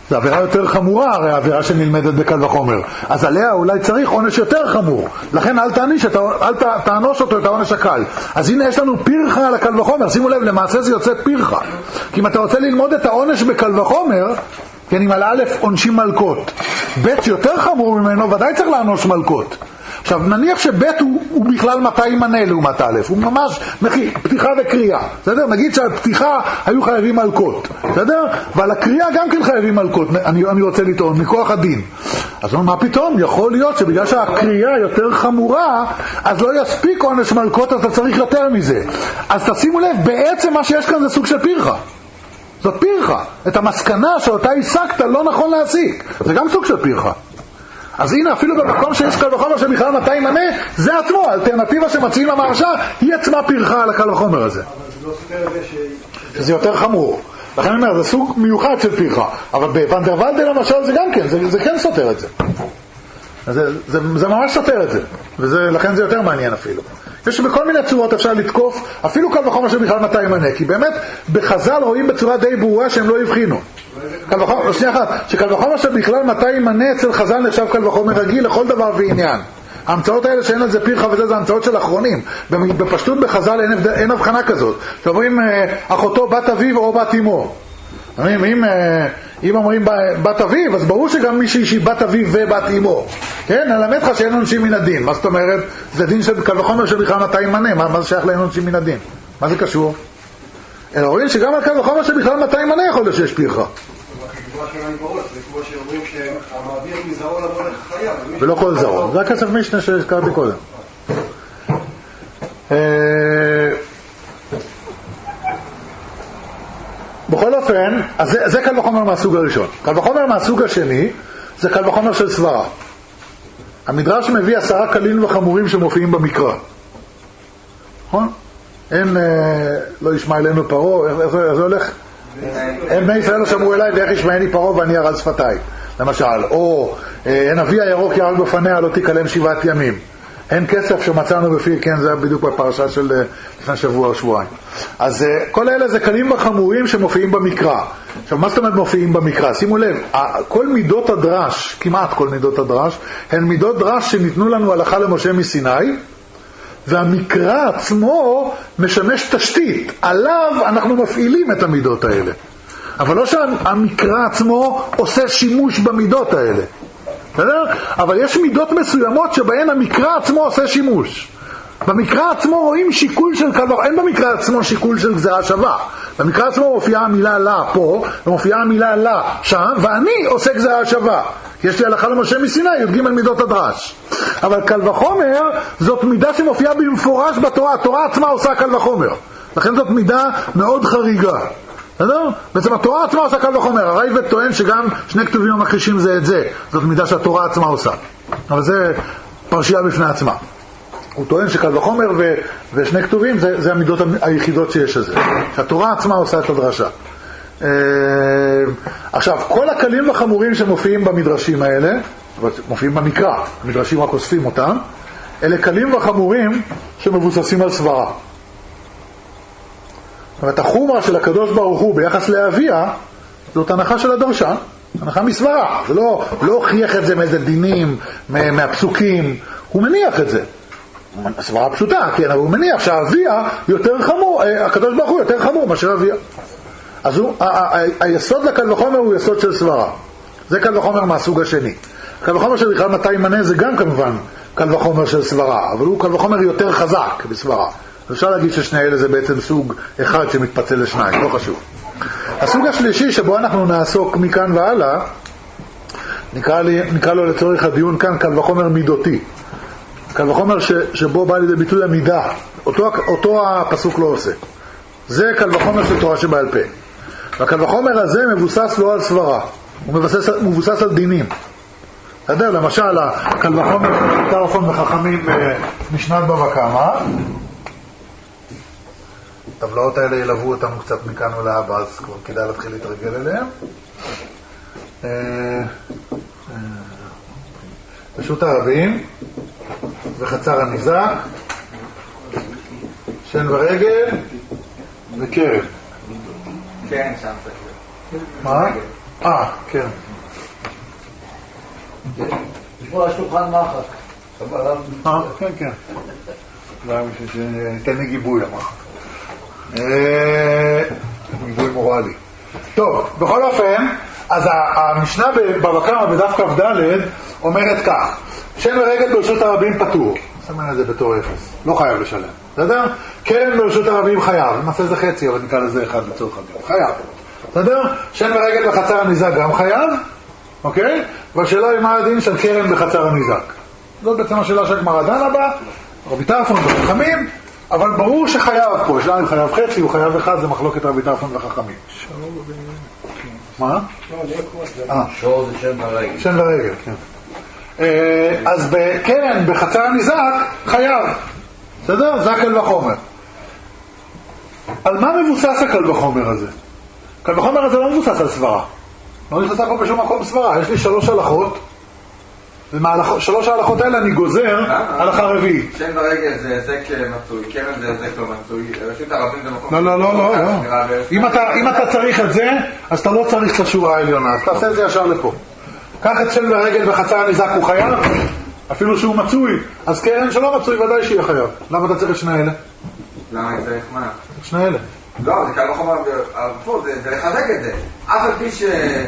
[SPEAKER 1] זו עבירה יותר חמורה, הרי העבירה שנלמדת בקל וחומר. אז עליה אולי צריך עונש יותר חמור. לכן אל תעניש, אל תענוש אותו את העונש הקל. אז הנה יש לנו פירחה על הקל וחומר. שימו לב, למעשה זה יוצא פירחה. כי אם אתה רוצה ללמוד את העונש בקל וחומר, כן, אם על א' עונשים מלכות, ב' שיותר חמור ממנו, ודאי צריך לענוש מלכות. עכשיו, נניח שב' הוא, הוא בכלל מתי ימנה לעומת א', הוא ממש מחי, פתיחה וקריאה, בסדר? נגיד שעל פתיחה היו חייבים מלכות, בסדר? ועל הקריאה גם כן חייבים מלכות, אני, אני רוצה לטעון, מכוח הדין. אז מה פתאום? יכול להיות שבגלל שהקריאה יותר חמורה, אז לא יספיק עונש מלכות, אז אתה צריך יותר מזה. אז תשימו לב, בעצם מה שיש כאן זה סוג של פירחה. זאת פירחה. את המסקנה שאותה הסקת לא נכון להסיק. זה גם סוג של פירחה. אז הנה, אפילו במקום שיש קל וחומר שבכלל מתי ימנה, זה עצמו, האלטרנטיבה שמציעים למהרש"א, היא עצמה פירחה על הקל וחומר הזה.
[SPEAKER 3] אבל זה לא סותר את זה ש...
[SPEAKER 1] שזה יותר חמור. לכן אני אומר, זה סוג מיוחד של פירחה. אבל בוונדרוולדה למשל זה גם כן, זה, זה כן סותר את זה. זה, זה, זה ממש סותר את זה. ולכן זה יותר מעניין אפילו. יש בכל מיני צורות אפשר לתקוף, אפילו קל וחומר שבכלל מתי ימנה. כי באמת, בחז"ל רואים בצורה די ברורה שהם לא הבחינו. קל וחומר, שנייה אחת, שקל וחומר שבכלל מתי ימנה אצל חז"ל נחשב קל וחומר רגיל לכל דבר ועניין. ההמצאות האלה שאין על זה פירחה וזה, זה המצאות של האחרונים. בפשטות בחז"ל אין, אין הבחנה כזאת. שאומרים אחותו בת אביו או בת אמו. אם, אם, אם אומרים בת אביו, אז ברור שגם מישהי שהיא בת אביו ובת אמו. כן, נלמד לך שאין עונשים מן הדין. מה זאת אומרת? זה דין של קל וחומר שבכלל מתי ימנה. מה, מה זה שייך לאין עונשים מן הדין? מה זה קשור? אלא רואים שגם על קל וחומר שבכלל מתי ימנה יכול להיות שיש פירחה.
[SPEAKER 3] זה כמו שאומרים שהמעביר מזרעו לבוא לחייו.
[SPEAKER 1] ולא כל זרעו. זה הכסף משנה שהזכרתי קודם. בכל אופן, אז זה, זה קל וחומר מהסוג הראשון. קל וחומר מהסוג השני, זה קל וחומר של סברה. המדרש מביא עשרה קלים וחמורים שמופיעים במקרא. נכון? אין, לא ישמע אלינו פרעה, איך זה הולך? אין בני ישראל שמרו אליי ואיך ישמעני פרעה ואני ירד שפתיי. למשל, או אין אבי הירוק ירק בפניה לא תיכלם שבעת ימים. אין כסף שמצאנו בפי, כן, זה בדיוק בפרשה של לפני שבוע או שבועיים. אז כל אלה זה קלים וחמורים שמופיעים במקרא. עכשיו, מה זאת אומרת מופיעים במקרא? שימו לב, כל מידות הדרש, כמעט כל מידות הדרש, הן מידות דרש שניתנו לנו הלכה למשה מסיני, והמקרא עצמו משמש תשתית. עליו אנחנו מפעילים את המידות האלה. אבל לא שהמקרא עצמו עושה שימוש במידות האלה. בסדר? אבל יש מידות מסוימות שבהן המקרא עצמו עושה שימוש. במקרא עצמו רואים שיקול של קל וחומר, אין במקרא עצמו שיקול של גזירה שווה. במקרא עצמו מופיעה המילה לה פה, ומופיעה המילה לה שם, ואני עושה גזירה שווה. יש לי הלכה למשה מסיני, י"ג מידות הדרש. אבל קל וחומר זאת מידה שמופיעה במפורש בתורה, התורה עצמה עושה קל וחומר. לכן זאת מידה מאוד חריגה. בסדר? בעצם התורה עצמה עושה קל וחומר. הרייבד טוען שגם שני כתובים המכחישים זה את זה. זאת מידה שהתורה עצמה עושה. אבל זה פרשייה בפני עצמה. הוא טוען שקל וחומר ו- ושני כתובים זה, זה המידות היחידות שיש לזה. שהתורה עצמה עושה את הדרשה. עכשיו, כל הקלים וחמורים שמופיעים במדרשים האלה, מופיעים במקרא, המדרשים רק אוספים אותם, אלה קלים וחמורים שמבוססים על סברה. זאת אומרת, החומרה של הקדוש ברוך הוא ביחס לאביה, זאת הנחה של הדרשה, הנחה מסברה. זה לא, לא הוכיח את זה מאיזה דינים, מהפסוקים, הוא מניח את זה. הסברה פשוטה, כן, אבל הוא מניח שהאביה יותר חמור, הקדוש ברוך הוא יותר חמור מאשר אביה. אז הוא, ה- ה- ה- היסוד לקל וחומר הוא יסוד של סברה. זה קל וחומר מהסוג השני. קל וחומר שבכלל מתי ימנה זה גם כמובן קל וחומר של סברה, אבל הוא קל וחומר יותר חזק בסברה. אפשר להגיד ששני אלה זה בעצם סוג אחד שמתפצל לשניים, לא חשוב. הסוג השלישי שבו אנחנו נעסוק מכאן והלאה, נקרא, לי, נקרא לו לצורך הדיון כאן קל וחומר מידותי. קל וחומר ש, שבו בא לידי ביטוי המידה, אותו, אותו הפסוק לא עושה. זה קל וחומר של תורה שבעל פה. והקל וחומר הזה מבוסס לא על סברה, הוא מבוסס, מבוסס על דינים. אתה יודע, למשל, הקל וחומר טרפון וחכמים במשנת בבא קמא, הטבלאות האלה ילוו אותנו קצת מכאן ולהבא, אז כבר כדאי להתחיל להתרגל אליהם. פשוט הרבים וחצר הניזק, שן ורגל וקרב.
[SPEAKER 2] כן, שם תקרב.
[SPEAKER 1] מה? אה, כן.
[SPEAKER 3] יש פה השולחן מחק.
[SPEAKER 1] אה, כן, כן. זה היה מישהו שניתן לי גיבוי המחק. גיבוי מורלי. טוב, בכל אופן, אז המשנה בבבא קמא בדף כ"ד אומרת כך, שם ורגל ברשות הרבים פטור. שמן את זה בתור אפס, לא חייב לשלם. בסדר? קרן ברשות הרבים חייב, למעשה זה חצי, אבל נקרא לזה אחד לצורך הדיון. חייב. בסדר? שם ורגל בחצר הניזק גם חייב, אוקיי? והשאלה היא מה הדין של קרן בחצר הניזק. זאת בעצם השאלה שהגמרא דנה בה, רבי טרפון וחכמים, אבל ברור שחייב פה, השאלה אם חייב חצי, הוא חייב אחד, זה מחלוקת רבי טרפון וחכמים. מה?
[SPEAKER 4] שור זה שם ורגל.
[SPEAKER 1] שם ורגל, כן. אז בקרן בחצר הניזק חייב. בסדר? זה הקל וחומר. על מה מבוסס הקל וחומר הזה? הקל וחומר הזה לא מבוסס על סברה. לא נכנסה פה בשום מקום סברה. יש לי שלוש הלכות, ומהשלוש ההלכות האלה אני גוזר הלכה רביעית.
[SPEAKER 2] שם ורגל זה היזק מצוי, קרן זה היזק לא מצוי, רשות הרבים זה מקום...
[SPEAKER 1] לא, לא, לא, לא. אם אתה צריך את זה, אז אתה לא צריך את השורה העליונה, אז תעשה את זה ישר לפה. קח את שם ורגל בחצר הניזק, הוא חייב, אפילו שהוא מצוי, אז קרן שלא מצוי ודאי שיהיה חייב. למה אתה צריך את שני אלה?
[SPEAKER 2] למה אני צריך מה?
[SPEAKER 1] את שני אלה.
[SPEAKER 2] לא, זה קל וחומר, זה לחזק את זה. אף על פי ש...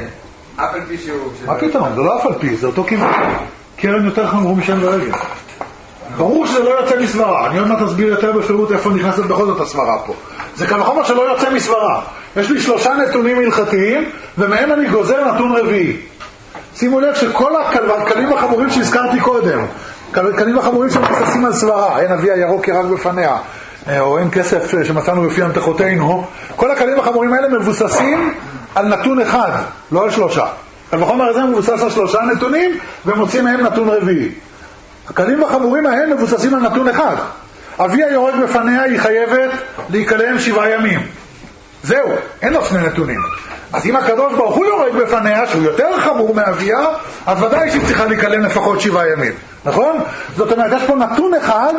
[SPEAKER 2] אף על פי שהוא...
[SPEAKER 1] מה פתאום? זה לא אף על פי, זה אותו כמעט. קרן יותר חמור משם ורגל. ברור שזה לא יוצא מסברה. אני עוד מעט אסביר יותר בפירוט איפה נכנסת בכל זאת הסברה פה. זה קל וחומר שלא יוצא מסברה. יש לי שלושה נתונים הלכתיים, ומהם אני גוזר נתון רביעי. שימו לב שכל הכלים החמורים שהזכרתי קודם, כלים החמורים שמבוססים על סברה, אין אבי הירוק ירק בפניה, או אין כסף שמצאנו בפי המתחותינו, כל הכלים החמורים האלה מבוססים על נתון אחד, לא על שלושה. קל וחומר הזה מבוסס על שלושה נתונים, ומוצאים מהם נתון רביעי. הכלים החמורים ההם מבוססים על נתון אחד. אבי היורק בפניה היא חייבת להיקלם שבעה ימים. זהו, אין לו שני נתונים. אז אם הקדוש ברוך הוא יורק בפניה, שהוא יותר חמור מאביה, אז ודאי שהיא צריכה להיקלם לפחות שבעה ימים. נכון? זאת אומרת, יש פה נתון אחד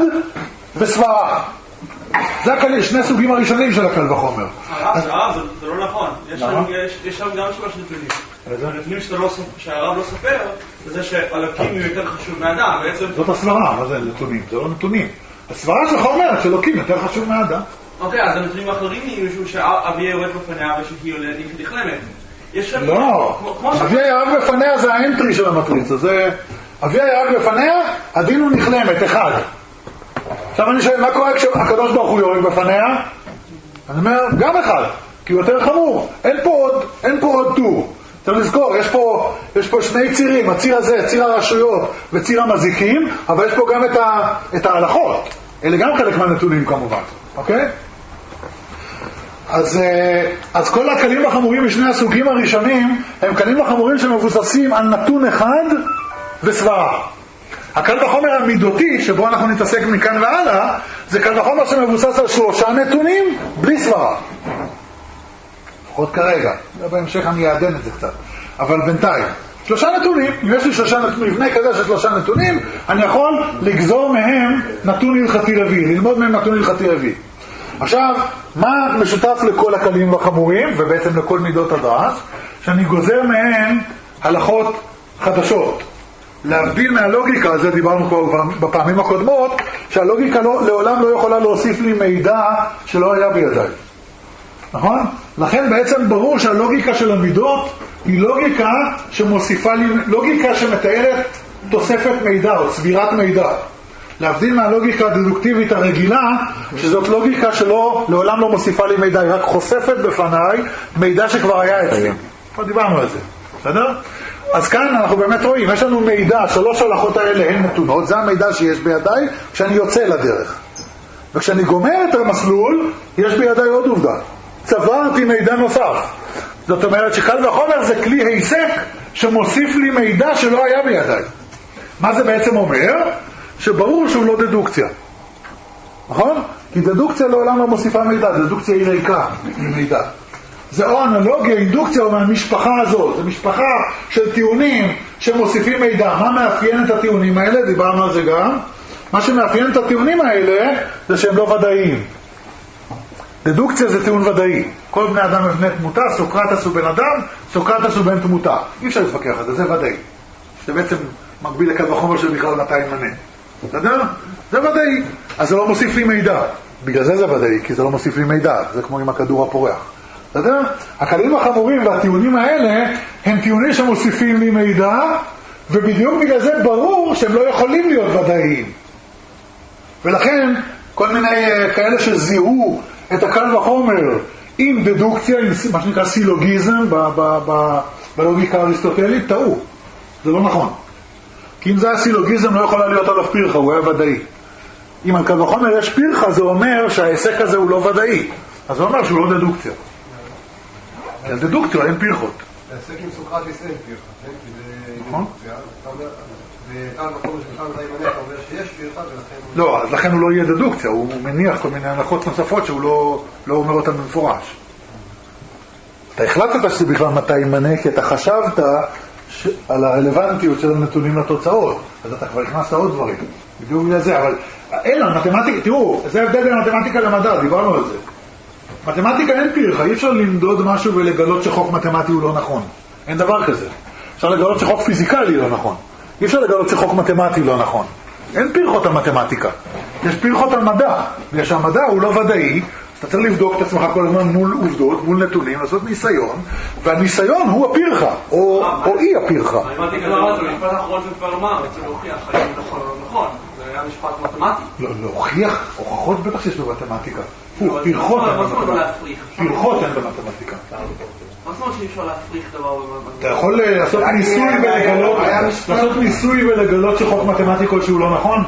[SPEAKER 1] בסברה. זה הכלי, שני סוגים הראשונים של הקל וחומר.
[SPEAKER 5] הרב, זה לא נכון. יש שם גם שלוש נתונים. הנתונים שהרב לא סופר, זה שאלוקים הוא יותר חשוב מהאדם.
[SPEAKER 1] זאת הסברה, מה זה נתונים? זה לא נתונים. הסברה שלך אומרת שאלוקים יותר חשוב מהאדם.
[SPEAKER 5] אוקיי, אז הנתונים האחרים יהיו משהו שאבי יורד בפניה ושהיא יולדת נכלמת.
[SPEAKER 1] לא, אבי ירק בפניה זה האנטרי של המטריצה. אבי ירק בפניה, הדין הוא נכלמת, אחד. עכשיו אני שואל, מה קורה כשהקדוש ברוך הוא יורק בפניה? אני אומר, גם אחד, כי הוא יותר חמור. אין פה עוד, אין פה עוד טור. צריך לזכור, יש פה, יש פה שני צירים, הציר הזה, ציר הרשויות וציר המזיקים, אבל יש פה גם את, ה, את ההלכות. אלה גם חלק מהנתונים כמובן, אוקיי? אז, אז כל הכלים החמורים משני הסוגים הראשונים הם כלים החמורים שמבוססים על נתון אחד וסברה. הקל וחומר המידותי, שבו אנחנו נתעסק מכאן והלאה, זה קל וחומר שמבוסס על שלושה נתונים בלי סברה. לפחות כרגע, בהמשך אני אעדן את זה קצת, אבל בינתיים שלושה נתונים, אם יש לי שלושה נתונים, מבנה כזה של שלושה נתונים, אני יכול לגזור מהם נתון הלכתי רביעי, ללמוד מהם נתון הלכתי רביעי. עכשיו, מה משותף לכל הכלים החמורים, ובעצם לכל מידות הדעת? שאני גוזר מהם הלכות חדשות. להבדיל מהלוגיקה, זה דיברנו כבר בפעמים הקודמות, שהלוגיקה לא, לעולם לא יכולה להוסיף לי מידע שלא היה בידיי. נכון? לכן בעצם ברור שהלוגיקה של המידות היא לוגיקה שמוסיפה לי, לוגיקה שמתארת תוספת מידע או צבירת מידע. להבדיל מהלוגיקה הדדוקטיבית הרגילה, שזאת לוגיקה שלא, לעולם לא מוסיפה לי מידע, היא רק חושפת בפניי מידע שכבר היה אצלי. כבר דיברנו על זה, בסדר? אז כאן אנחנו באמת רואים, יש לנו מידע, שלוש הלכות האלה הן נתונות, זה המידע שיש בידיי כשאני יוצא לדרך. וכשאני גומר את המסלול, יש בידיי עוד עובדה. צברתי מידע נוסף. זאת אומרת שקל וחומר זה כלי היסק שמוסיף לי מידע שלא היה בידיי. מה זה בעצם אומר? שברור שהוא לא דדוקציה. נכון? כי דדוקציה לעולם לא מוסיפה מידע, דדוקציה היא ריקה, היא מידע. זה או אנלוגיה, אינדוקציה או מהמשפחה הזאת. זה משפחה של טיעונים שמוסיפים מידע. מה מאפיין את הטיעונים האלה? דיברנו על זה גם. מה שמאפיין את הטיעונים האלה זה שהם לא ודאיים. דדוקציה זה טיעון ודאי. כל בני אדם הם בני תמותה, סוקרטס הוא בן אדם, סוקרטס הוא בן תמותה. אי אפשר להתווכח על זה, זה ודאי. זה בעצם מקביל לקל וחומר של בכלל מאתיים מנה. בסדר? זה ודאי. אז זה לא מוסיף לי מידע. בגלל זה זה ודאי, כי זה לא מוסיף לי מידע. זה כמו עם הכדור הפורח. בסדר? הכלים החמורים והטיעונים האלה הם טיעונים שמוסיפים לי מידע, ובדיוק בגלל זה ברור שהם לא יכולים להיות ודאיים. ולכן כל מיני כאלה שזיהו את הקל וחומר עם דדוקציה, עם מה שנקרא סילוגיזם בלוגיקה האריסטוטלית, טעו. זה לא נכון. כי אם זה היה סילוגיזם לא יכולה להיות עליו פירחה, הוא היה ודאי. אם על קל וחומר יש פירחה, זה אומר שהעסק הזה הוא לא ודאי. אז זה אומר שהוא לא דדוקציה. על דדוקציה אין פירחות.
[SPEAKER 3] העסק עם סוקרטס אין פירחה, כן? כי זה דדוקציה. וכאן בחומר שבכלל מתי מנה, אתה אומר שיש פירחה ולכן...
[SPEAKER 1] לא, אז לכן הוא לא יהיה דדוקציה, הוא מניח כל מיני הנחות נוספות שהוא לא, לא אומר אותן במפורש. אתה החלטת שזה בכלל מתי מנה, כי אתה חשבת ש... על הרלוונטיות של הנתונים לתוצאות, אז אתה כבר הכנסת עוד דברים, בדיוק לזה, אבל אין, מתמטיקה, תראו, זה הבדל בין מתמטיקה למדע, דיברנו על זה. מתמטיקה אין פירחה, אי אפשר למדוד משהו ולגלות שחוק מתמטי הוא לא נכון. אין דבר כזה. אפשר לגלות שחוק פיזיקלי לא נכון. אי אפשר לגלות שחוק מתמטי לא נכון. אין פירחות על מתמטיקה. יש פירחות על מדע. בגלל שהמדע הוא לא ודאי, אתה צריך לבדוק את עצמך כל הזמן מול עובדות, מול נתונים, לעשות ניסיון, והניסיון הוא הפירחה, או, או אי הפירחה.
[SPEAKER 5] מתמטיקה זה משפט האחרון של כבר אמר, זה להוכיח האם נכון או לא נכון. זה היה משפט מתמטי.
[SPEAKER 1] לא, להוכיח, הוכחות בטח שיש במתמטיקה. פירחות אין במתמטיקה. פירחות אין במתמטיקה.
[SPEAKER 5] מה זאת אומרת שאי אפשר להפריך דבר במתמטיקה?
[SPEAKER 1] אתה יכול לעשות ניסוי ולגלות, לעשות ניסוי ולגלות שחוק מתמטי כלשהו לא נכון?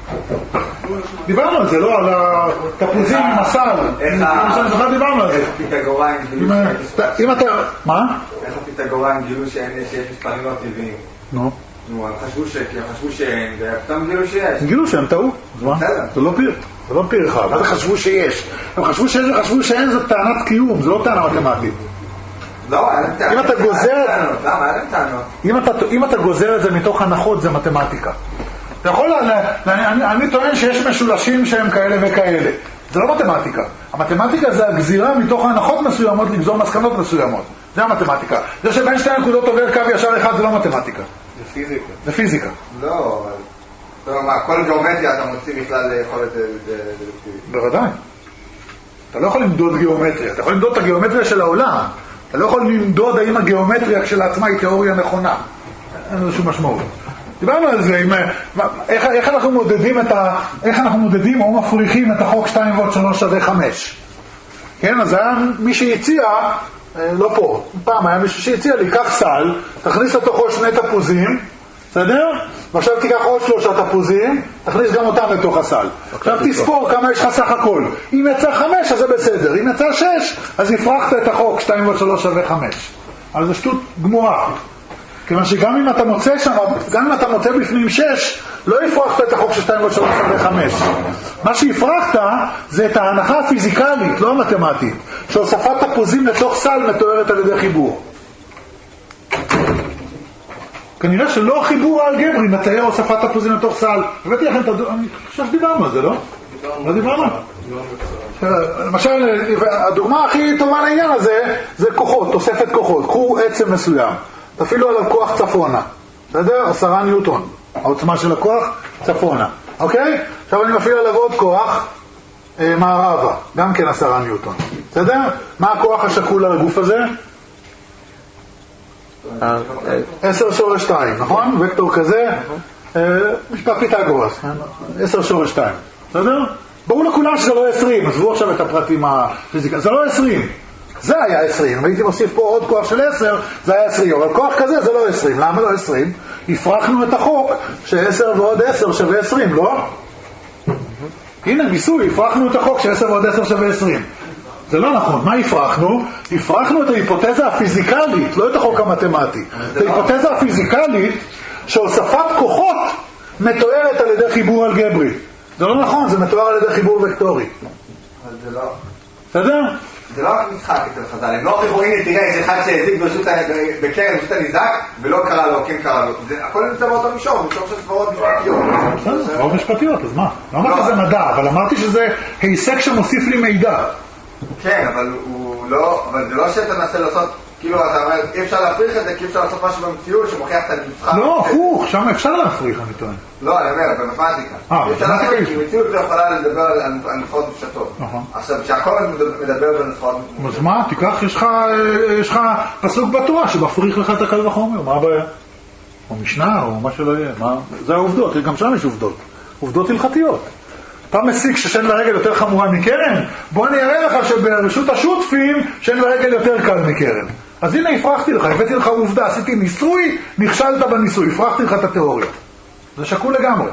[SPEAKER 1] דיברנו על זה, לא? על התפוזים עם הסל. דיברנו על זה.
[SPEAKER 2] איך הפיתגוראים גילו
[SPEAKER 1] אם אתה... מה?
[SPEAKER 2] איך הפיתגוראים גילו שיש מספרים לא טבעיים?
[SPEAKER 1] נו.
[SPEAKER 2] נו, הם חשבו שאין, ופתאום גילו שיש.
[SPEAKER 1] גילו שהם טעו. זה לא פיר. זה לא פירחה. מה זה חשבו שיש? הם חשבו שיש וחשבו שאין, זאת טענת קיום, זה לא טענה מתמטית.
[SPEAKER 2] לא,
[SPEAKER 1] אם אתה גוזר...
[SPEAKER 2] למה? אין טענות.
[SPEAKER 1] אם אתה גוזר את זה מתוך הנחות, זה מתמטיקה. אתה יכול... אני טוען שיש משולשים שהם כאלה וכאלה. זה לא מתמטיקה. המתמטיקה זה הגזירה מתוך הנחות מסוימות לגזור מסקנות מסוימות. זה המתמטיקה. זה שבין שתי נקודות עובר קו ישר אחד זה לא מתמטיקה.
[SPEAKER 2] זה פיזיקה.
[SPEAKER 1] זה פיזיקה.
[SPEAKER 2] לא, אבל... מה, כל גיאומטריה אתה מוציא בכלל יכולת...
[SPEAKER 1] בוודאי. אתה לא יכול למדוד גיאומטריה. אתה יכול למדוד את הגיאומטריה של העולם. אתה לא יכול למדוד האם הגיאומטריה כשלעצמה היא תיאוריה נכונה. אין לזה שום משמעות. דיברנו על זה, עם, איך, איך אנחנו מודדים את ה... איך אנחנו מודדים או מפריכים את החוק שתיים ועוד שלוש שווה חמש. כן, אז היה מי שהציע, לא פה, פעם היה מישהו שהציע לי, קח סל, תכניס לתוכו שני תפוזים, בסדר? ועכשיו תיקח עוד שלושה תפוזים, תכניס גם אותם לתוך הסל. עכשיו תספור כמה יש לך סך הכל. אם יצא חמש, אז זה בסדר. אם יצא שש, אז הפרחת את החוק שתיים ועוד שלוש שווה חמש. אבל זה שטות גמורה. כיוון שגם אם אתה מוצא שם, גם אם אתה מוצא בפנים שש, לא הפרחת את החוק של שתיים ועוד שלוש שווה חמש. מה שהפרחת זה את ההנחה הפיזיקלית, לא המתמטית, שהוספת תפוזים לתוך סל מתוארת על ידי חיבור. כנראה שלא חיבור האלגברי מתאר הוספת תפוזים לתוך סל. הבאתי לכם את הדבר, אני חושב שדיברנו על זה, לא? לא דיברנו? למשל, הדוגמה הכי טובה לעניין הזה זה כוחות, תוספת כוחות. קחו עצם מסוים, תפעילו עליו כוח צפונה, בסדר? עשרה ניוטון, העוצמה של הכוח צפונה, אוקיי? עכשיו אני מפעיל עליו עוד כוח אה, מערבה, גם כן עשרה ניוטון, בסדר? מה הכוח השקול על הגוף הזה? עשר שורש שתיים, נכון? וקטור כזה, משפט פיתגורס, עשר שורש שתיים, בסדר? ברור לכולם שזה לא עשרים, עזבו עכשיו את הפרטים הפיזיקה, זה לא עשרים, זה היה עשרים, אם הייתי מוסיף פה עוד כוח של עשר, זה היה עשרים, אבל כוח כזה זה לא עשרים, למה לא עשרים? הפרחנו את החוק ש-עשר ועוד עשר שווה עשרים, לא? הנה, ניסוי, הפרחנו את החוק ש-עשר ועוד עשר שווה עשרים. זה לא נכון, מה הפרחנו? הפרחנו את ההיפותזה הפיזיקלית, לא את החוק המתמטי. את ההיפותזה הפיזיקלית שהוספת כוחות מתוארת על ידי חיבור אלגברי. זה לא נכון, זה מתואר על ידי חיבור וקטורי.
[SPEAKER 2] אבל זה לא...
[SPEAKER 1] בסדר?
[SPEAKER 2] זה לא רק משחק אצל חז"ל, הם לא חיבורים, תראה, איזה אחד שהזיק בקרן, ברשות הנזק, ולא קרה לו, כן קרה לו. הכל נמצא באותו מישור, מישור של סברות משפטיות.
[SPEAKER 1] בסדר, סברות משפטיות, אז מה? לא אמרתי שזה מדע, אבל אמרתי שזה היסק שמוסיף לי מידע.
[SPEAKER 2] כן, אבל הוא לא, אבל זה לא שאתה מנסה לעשות, כאילו אתה אומר, אי אפשר להפריך את זה, כי אפשר לעשות משהו במציאות שמוכיח את הנצחה.
[SPEAKER 1] לא, הפוך, שם אפשר להפריך, אני טוען.
[SPEAKER 2] לא, אני אומר, במתמטיקה. אי אפשר להפריך, כי מציאות לא יכולה לדבר על נצחות מפשטות. עכשיו, כשהכל מדבר בנצחות מפשטות.
[SPEAKER 1] אז מה, תיקח, יש לך פסוק בתורה שמפריך לך את הקל וחומר, מה הבעיה? או משנה, או מה שלא יהיה, זה העובדות, גם שם יש עובדות. עובדות הלכתיות. אתה מסיק ששן ורגל יותר חמורה מקרן? בוא אני אראה לך שברשות השותפים שן ורגל יותר קל מקרן. אז הנה הפרחתי לך, הבאתי לך עובדה, עשיתי ניסוי, נכשלת בניסוי, הפרחתי לך את התיאוריה. זה שקול לגמרי.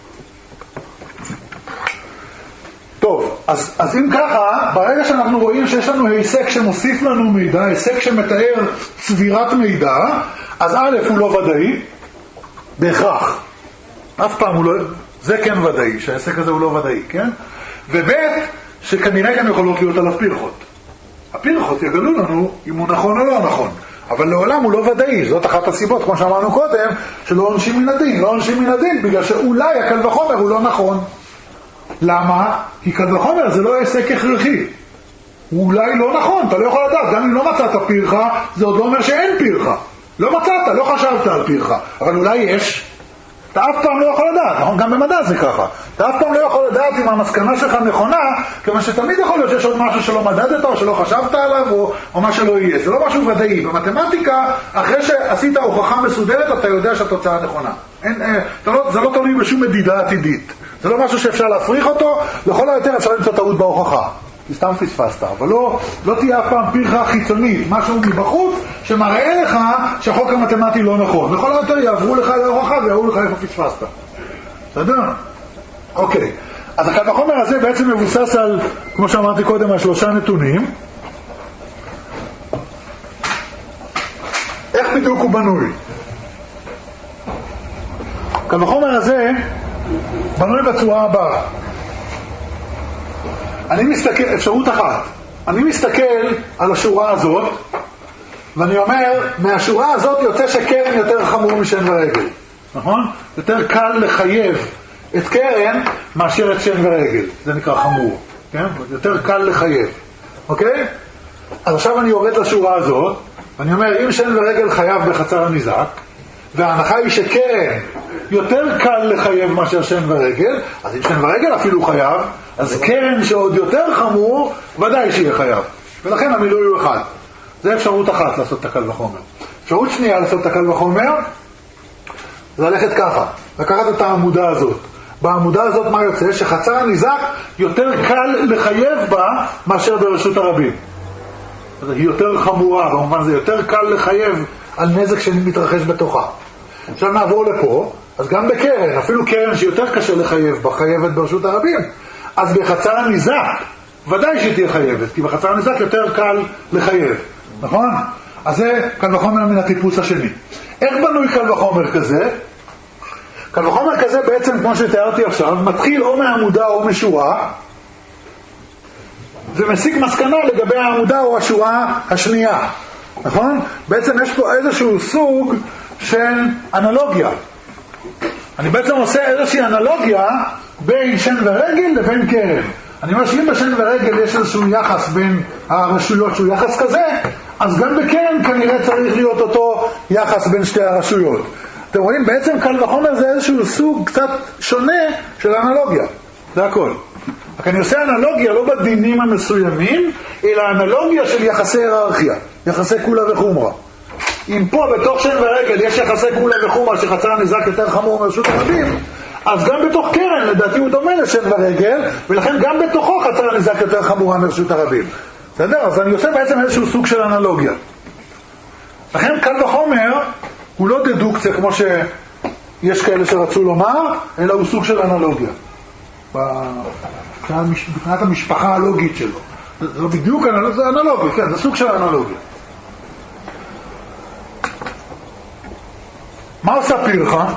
[SPEAKER 1] טוב, אז, אז אם ככה, ברגע שאנחנו רואים שיש לנו היסק שמוסיף לנו מידע, היסק שמתאר צבירת מידע, אז א' הוא לא ודאי, בהכרח. אף פעם הוא לא... זה כן ודאי, שהעסק הזה הוא לא ודאי, כן? וב' שכנראה גם יכולות להיות עליו פירחות. הפירחות יגלו לנו אם הוא נכון או לא נכון, אבל לעולם הוא לא ודאי. זאת אחת הסיבות, כמו שאמרנו קודם, שלא עונשים מן הדין. לא עונשים מן הדין בגלל שאולי הקל וחומר הוא לא נכון. למה? כי קל וחומר זה לא העסק הכרחי. הוא אולי לא נכון, אתה לא יכול לדעת. גם אם לא מצאת פירחה, זה עוד לא אומר שאין פירחה. לא מצאת, לא חשבת על פירחה, אבל אולי יש. אתה אף פעם לא יכול לדעת, נכון? גם במדע זה ככה. אתה אף פעם לא יכול לדעת אם המסקנה שלך נכונה, כיוון שתמיד יכול להיות שיש עוד משהו שלא מדדת או שלא חשבת עליו או, או מה שלא יהיה. זה לא משהו ודאי. במתמטיקה, אחרי שעשית הוכחה מסודרת, אתה יודע שהתוצאה נכונה. אין, אין, לא, זה לא תלוי בשום מדידה עתידית. זה לא משהו שאפשר להפריך אותו, לכל היותר אפשר למצוא טעות בהוכחה. סתם פספסת, אבל לא, לא תהיה אף פעם פירחה חיצונית, משהו מבחוץ שמראה לך שהחוק המתמטי לא נכון. לכל היותר יעברו לך להוכחה ויראו לך איפה פספסת. בסדר? אוקיי. אז הקל וחומר הזה בעצם מבוסס על, כמו שאמרתי קודם, על שלושה נתונים. איך בדיוק הוא בנוי? הקל וחומר הזה בנוי בצורה הבאה. אני מסתכל, אפשרות אחת, אני מסתכל על השורה הזאת, ואני אומר, מהשורה הזאת יוצא שקרן יותר חמור משן ורגל, נכון? יותר קל לחייב את קרן מאשר את שן ורגל, זה נקרא חמור, כן? יותר קל לחייב, אוקיי? אז עכשיו אני יורד לשורה הזאת, ואני אומר, אם שן ורגל חייב בחצר הניזק, וההנחה היא שקרן יותר קל לחייב מאשר שן ורגל, אז אם שן ורגל אפילו חייב, אז קרן שעוד יותר חמור, ודאי שיהיה חייב. ולכן המילוי הוא אחד. זה אפשרות אחת לעשות את הקל וחומר. אפשרות שנייה לעשות את הקל וחומר, זה ללכת ככה, לקחת את העמודה הזאת. בעמודה הזאת מה יוצא? שחצר הניזק יותר קל לחייב בה מאשר ברשות הרבים. היא יותר חמורה, במובן זה יותר קל לחייב על נזק שמתרחש בתוכה. עכשיו נעבור לפה, אז גם בקרן, אפילו קרן שיותר קשה לחייב בה, חייבת ברשות הרבים, אז בחצר הניזק ודאי שתהיה חייבת, כי בחצר הניזק יותר קל לחייב, נכון? אז זה קל וחומר מן הטיפוס השני. איך בנוי קל וחומר כזה? קל וחומר כזה בעצם, כמו שתיארתי עכשיו, מתחיל או מעמודה או משורה, ומסיק מסקנה לגבי העמודה או השורה השנייה, נכון? בעצם יש פה איזשהו סוג של אנלוגיה. אני בעצם עושה איזושהי אנלוגיה בין שן ורגל לבין קרן. אני אומר שאם בשן ורגל יש איזשהו יחס בין הרשויות שהוא יחס כזה, אז גם בקרן כנראה צריך להיות אותו יחס בין שתי הרשויות. אתם רואים, בעצם קל וחומר זה איזשהו סוג קצת שונה של אנלוגיה. זה הכל. רק אני עושה אנלוגיה לא בדינים המסוימים, אלא אנלוגיה של יחסי היררכיה, יחסי כולה וחומרה. אם פה בתוך שן ורגל יש יחסי כולה וחומרה שחצר הניזק יותר חמור מרשות הרבים, אז גם בתוך קרן לדעתי הוא דומה לשן ורגל, ולכן גם בתוכו חצר הניזק יותר חמורה מרשות הרבים. בסדר? אז אני עושה בעצם איזשהו סוג של אנלוגיה. לכן קל וחומר הוא לא דדוקציה כמו שיש כאלה שרצו לומר, אלא הוא סוג של אנלוגיה. מבחינת המשפחה הלוגית שלו. זה לא בדיוק אנלוגיה, זה אנלוגיה, כן, זה סוג של אנלוגיה. מה עושה פירחה?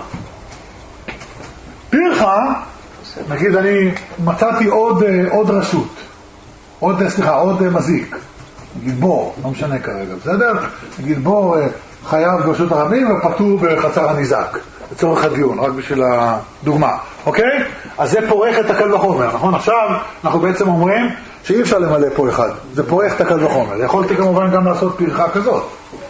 [SPEAKER 1] פירחה, נגיד אני מצאתי עוד, עוד רשות, עוד, סליחה, עוד מזיק, נגיד בור, לא משנה כרגע, בסדר? נגיד בור חייב ברשות הרבים ופטור בחצר הניזק, לצורך הדיון, רק בשביל הדוגמה, אוקיי? אז זה פורח את הקל וחומר, נכון? עכשיו אנחנו בעצם אומרים שאי אפשר למלא פה אחד, זה פורח את הקל וחומר. יכולתי כמובן גם לעשות פרחה כזאת.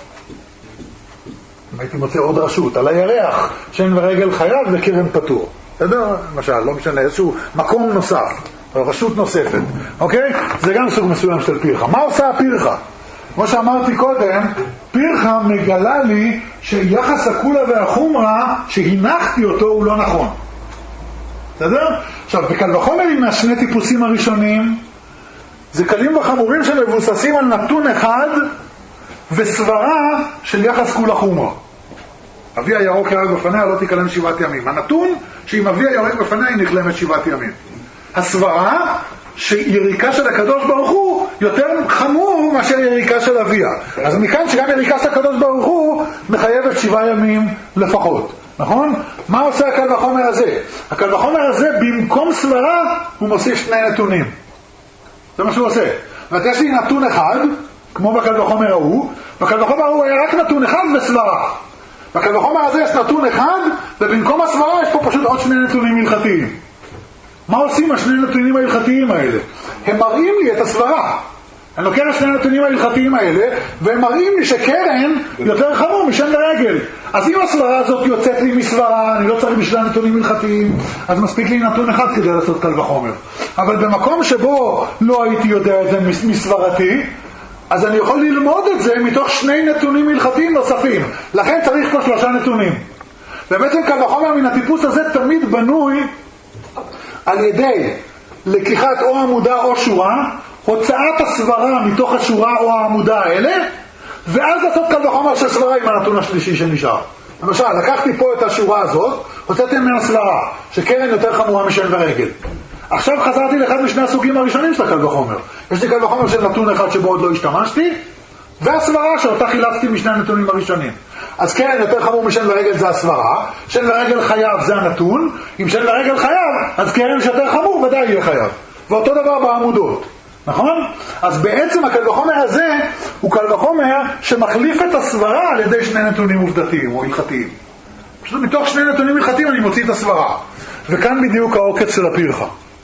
[SPEAKER 1] אם הייתי מוצא עוד רשות, על הירח, שן ורגל חייב וקרן פטור. בסדר? למשל, לא משנה, איזשהו מקום נוסף, רשות נוספת. אוקיי? זה גם סוג מסוים של פרחה. מה עושה הפרחה? כמו שאמרתי קודם, פרחה מגלה לי שיחס הקולה והחומרה שהנחתי אותו הוא לא נכון. בסדר? עכשיו, בקל וחומר עם השני טיפוסים הראשונים, זה קלים וחמורים שמבוססים על נתון אחד וסברה של יחס קולה חומרה. אבי הירוק ירק בפניה לא תיכלם שבעת ימים. הנתון שאם אבי הירק בפניה היא נכלמת שבעת ימים. הסברה שיריקה של הקדוש ברוך הוא יותר חמור מאשר יריקה של אביה. אז מכאן שגם יריקה של הקדוש ברוך הוא מחייבת שבעה ימים לפחות. נכון? מה עושה הקל וחומר הזה? הקל וחומר הזה במקום סברה הוא מוסיף שני נתונים. זה מה שהוא עושה. ואת יש לי נתון אחד, כמו בקל וחומר ההוא, בקל וחומר ההוא היה רק נתון אחד וסברה. בקל וחומר הזה יש נתון אחד, ובמקום הסברה יש פה פשוט עוד שני נתונים הלכתיים. מה עושים השני נתונים ההלכתיים האלה? הם מראים לי את הסברה. אני לוקח את שני הנתונים ההלכתיים האלה, והם מראים לי שקרן יותר חמור משן ורגל. אז אם הסברה הזאת יוצאת לי מסברה, אני לא צריך בשביל הנתונים הלכתיים, אז מספיק לי נתון אחד כדי לעשות קל וחומר. אבל במקום שבו לא הייתי יודע את זה מסברתי, אז אני יכול ללמוד את זה מתוך שני נתונים הלכתיים נוספים. לכן צריך פה שלושה נתונים. ובעצם קל וחומר מן הטיפוס הזה תמיד בנוי על ידי לקיחת או עמודה או שורה, הוצאת הסברה מתוך השורה או העמודה האלה, ואז לעשות קל וחומר של סברה עם הנתון השלישי שנשאר. למשל, לקחתי פה את השורה הזאת, הוצאתי ממנה סברה, שקרן יותר חמורה משן ורגל. עכשיו חזרתי לאחד משני הסוגים הראשונים של הקל וחומר. יש לי קל וחומר של נתון אחד שבו עוד לא השתמשתי, והסברה שאותה חילצתי משני הנתונים הראשונים. אז קרן יותר חמור משן ורגל זה הסברה, שן ורגל חייב זה הנתון, אם שן ורגל חייב, אז קרן שיותר חמור ודאי יהיה חייב. ואותו דבר בעמודות. נכון? אז בעצם הקל וחומר הזה הוא קל וחומר שמחליף את הסברה על ידי שני נתונים עובדתיים או הלכתיים. פשוט מתוך שני נתונים הלכתיים אני מוציא את הסברה. וכאן בדיוק העוקץ של הפרחה.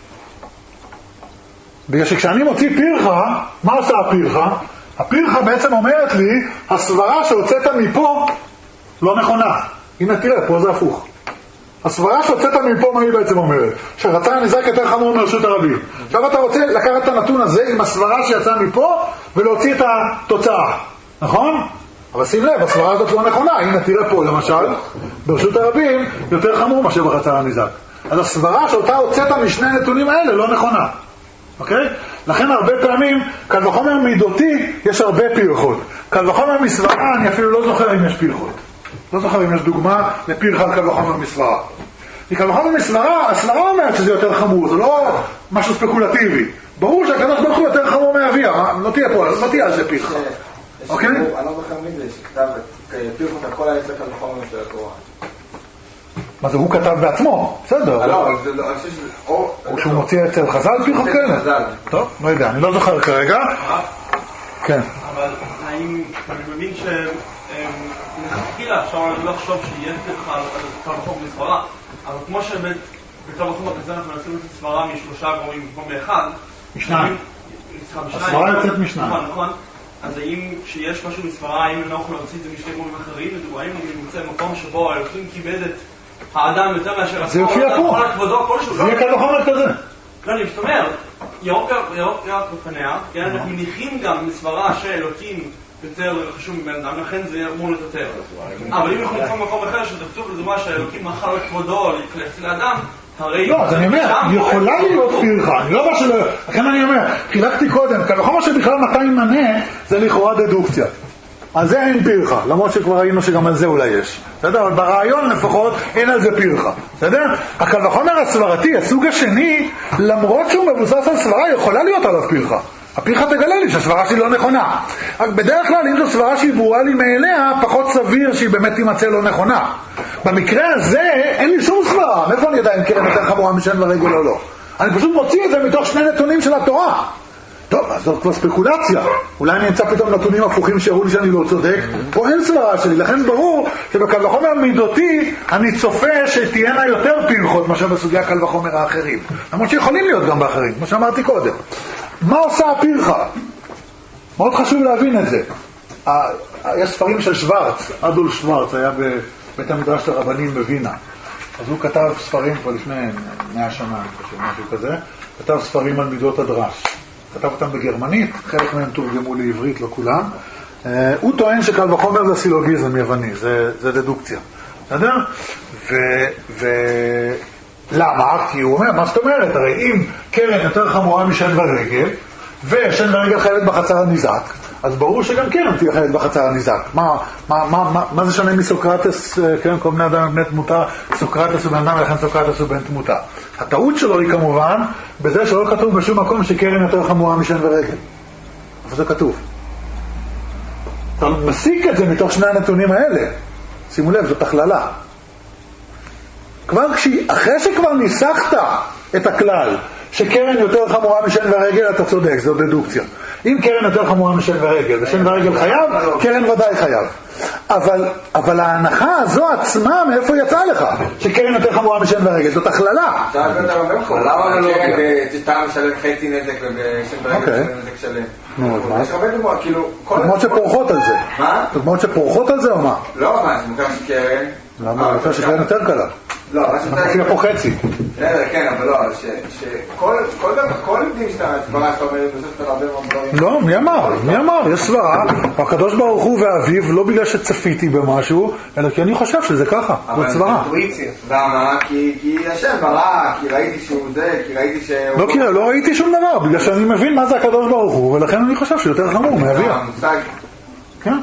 [SPEAKER 1] בגלל שכשאני מוציא פרחה, מה עושה הפרחה? הפרחה בעצם אומרת לי, הסברה שהוצאת מפה לא נכונה. הנה תראה, פה זה הפוך. הסברה שהוצאת מפה, מה היא בעצם אומרת? שרצה הנזק יותר חמור מרשות הרבים. עכשיו אתה רוצה לקחת את הנתון הזה עם הסברה שיצאה מפה ולהוציא את התוצאה. נכון? אבל שים לב, הסברה הזאת לא נכונה. הנה תראה פה למשל, ברשות הרבים יותר חמור מאשר ברצה הנזק. אז הסברה שאותה הוצאת משני הנתונים האלה לא נכונה. אוקיי? לכן הרבה פעמים, קל וחומר מידותי יש הרבה פרחות. קל וחומר מסברה אני אפילו לא זוכר אם יש פרחות. לא זוכר אם יש דוגמה לפרחה על קל וחומר מסברה. כי קל וחומר מסברה, הסברה אומרת שזה יותר חמור, זה לא משהו ספקולטיבי. ברור שהקדוש ברוך הוא יותר חמור מאביה, לא תהיה פה, לא תהיה על זה פרחה. אוקיי?
[SPEAKER 2] אני לא זוכר מי זה שכתב פרחות על כל העצה קל וחומר של התורה.
[SPEAKER 1] מה זה, הוא כתב בעצמו? בסדר.
[SPEAKER 2] לא, אבל זה לא...
[SPEAKER 1] או שהוא מוציא אצל חז"ל פרחות כאלה? טוב, לא יודע, אני לא זוכר כרגע. כן.
[SPEAKER 5] אבל האם, אני מבין שמלכתחילה אפשר לא לחשוב שיהיה פרחה על קל וחומר מסברה, אבל כמו שבקל וחומר כזה אנחנו מנסים את הסברה משלושה גורמים במקום מאחד.
[SPEAKER 1] משניים. הסברה יוצאת משניים.
[SPEAKER 5] נכון, נכון. אז האם כשיש משהו מסברה, האם לא יכולים להוציא את זה משני גורמים אחרים, האם אני מוצא מקום שבו האלוקים כיבד את האדם יותר מאשר
[SPEAKER 1] זה יופיע פה. זה יהיה קל וחומר כזה.
[SPEAKER 5] לא, אני אומר, ירוק ירק בפניה, אנחנו מניחים גם מסברה שאלוקים יותר חשוב מבן אדם, לכן זה אמור לתתר. אבל אם אנחנו נצא במקום אחר שתכתוב לדוגמה שהאלוקים מחל את כבודו להתחלף לאדם, הרי...
[SPEAKER 1] לא, אז אני אומר, יכולה להיות פרחה, אני לא בא שלא... לכן אני אומר, חילקתי קודם, קל וחומר שבכלל מתי מנה זה לכאורה דדוקציה. על זה אין פרחה, למרות שכבר ראינו שגם על זה אולי יש. בסדר? אבל ברעיון לפחות אין על זה פרחה. בסדר? הקל וחומר הסברתי, הסוג השני, למרות שהוא מבוסס על סברה, יכולה להיות עליו פרחה. הפרחה תגלה לי שהסברה שלי לא נכונה. רק בדרך כלל, אם זו סברה שהיא ברורה לי מאליה, פחות סביר שהיא באמת תימצא לא נכונה. במקרה הזה, אין לי שום סברה. מאיפה אני יודע אם קרן יותר חמורה משן ורגל או לא? אני פשוט מוציא את זה מתוך שני נתונים של התורה. טוב, אז זאת כבר ספקולציה. אולי אני אמצא פתאום נתונים הפוכים שהראו לי שאני לא צודק. פה אין סברה שלי, לכן ברור שבקל וחומר מידותי אני צופה שתהיינה יותר פרחות מאשר בסוגי הקל וחומר האחרים. למרות שיכולים להיות גם באחרים, כמו שאמרתי קודם. מה עושה הפרחה? מאוד חשוב להבין את זה. יש ספרים של שוורץ, אדולף שוורץ, היה בבית המדרש הרבנים בווינה. אז הוא כתב ספרים כבר לפני מאה שנה, משהו כזה, כתב ספרים על מידות הדרש. כתב אותם בגרמנית, חלק מהם תורגמו לעברית, לא כולם. הוא טוען שקל וחומר זה סילוגיזם יווני, זה, זה דדוקציה. בסדר? ולמה? כי הוא אומר, מה זאת אומרת? הרי אם קרן יותר חמורה משן ורגל, ושן ורגל חייבת בחצר הניזק, אז ברור שגם קרן תהיה חייבת בחצר הניזק. מה, מה, מה, מה, מה זה שונה מסוקרטס, כן, כל בני אדם הם בני תמותה, סוקרטס הוא בן אדם ולכן סוקרטס הוא בן תמותה. הטעות שלו היא כמובן בזה שלא כתוב בשום מקום שקרן יותר חמורה משן ורגל. אבל זה כתוב. אתה מסיק את זה מתוך שני הנתונים האלה. שימו לב, זאת הכללה. כבר כשי, אחרי שכבר ניסחת את הכלל, שקרן יותר חמורה משן ורגל, אתה צודק, זו דדוקציה. אם קרן יותר חמורה משן ורגל, ושן ורגל חייב, קרן ודאי חייב. אבל, אבל ההנחה הזו עצמה, מאיפה יצאה לך? שקרן יותר חמורה משן ורגל, זאת הכללה.
[SPEAKER 2] למה לא תטעם משלם חצי נזק ובשן ורגל משלם נזק שלם?
[SPEAKER 1] נו, אז מה?
[SPEAKER 2] יש הרבה דוגמאות, כאילו...
[SPEAKER 1] דוגמאות שפורחות על זה.
[SPEAKER 2] מה?
[SPEAKER 1] דוגמאות שפורחות על זה או מה?
[SPEAKER 2] לא, מה, זה מוכר שקרן...
[SPEAKER 1] למה? אני חושב שקרן יותר קלה.
[SPEAKER 2] לא, מה שאתה...
[SPEAKER 1] אנחנו פה חצי.
[SPEAKER 2] כן, אבל לא, שכל יודעים שאתה סברה, שאתה אומר, בסוף הרבה מאוד דברים...
[SPEAKER 1] לא, מי אמר? מי אמר? יש סברה. הקדוש ברוך הוא ואביו, לא בגלל שצפיתי במשהו, אלא כי אני חושב שזה ככה. זאת סברה.
[SPEAKER 2] אבל זה אינטואיציה. למה? כי השם ברא, כי ראיתי שהוא זה, כי ראיתי שהוא...
[SPEAKER 1] לא, כי לא ראיתי שום דבר, בגלל שאני מבין מה זה הקדוש ברוך הוא, ולכן אני חושב שיותר חמור מאביה. כן?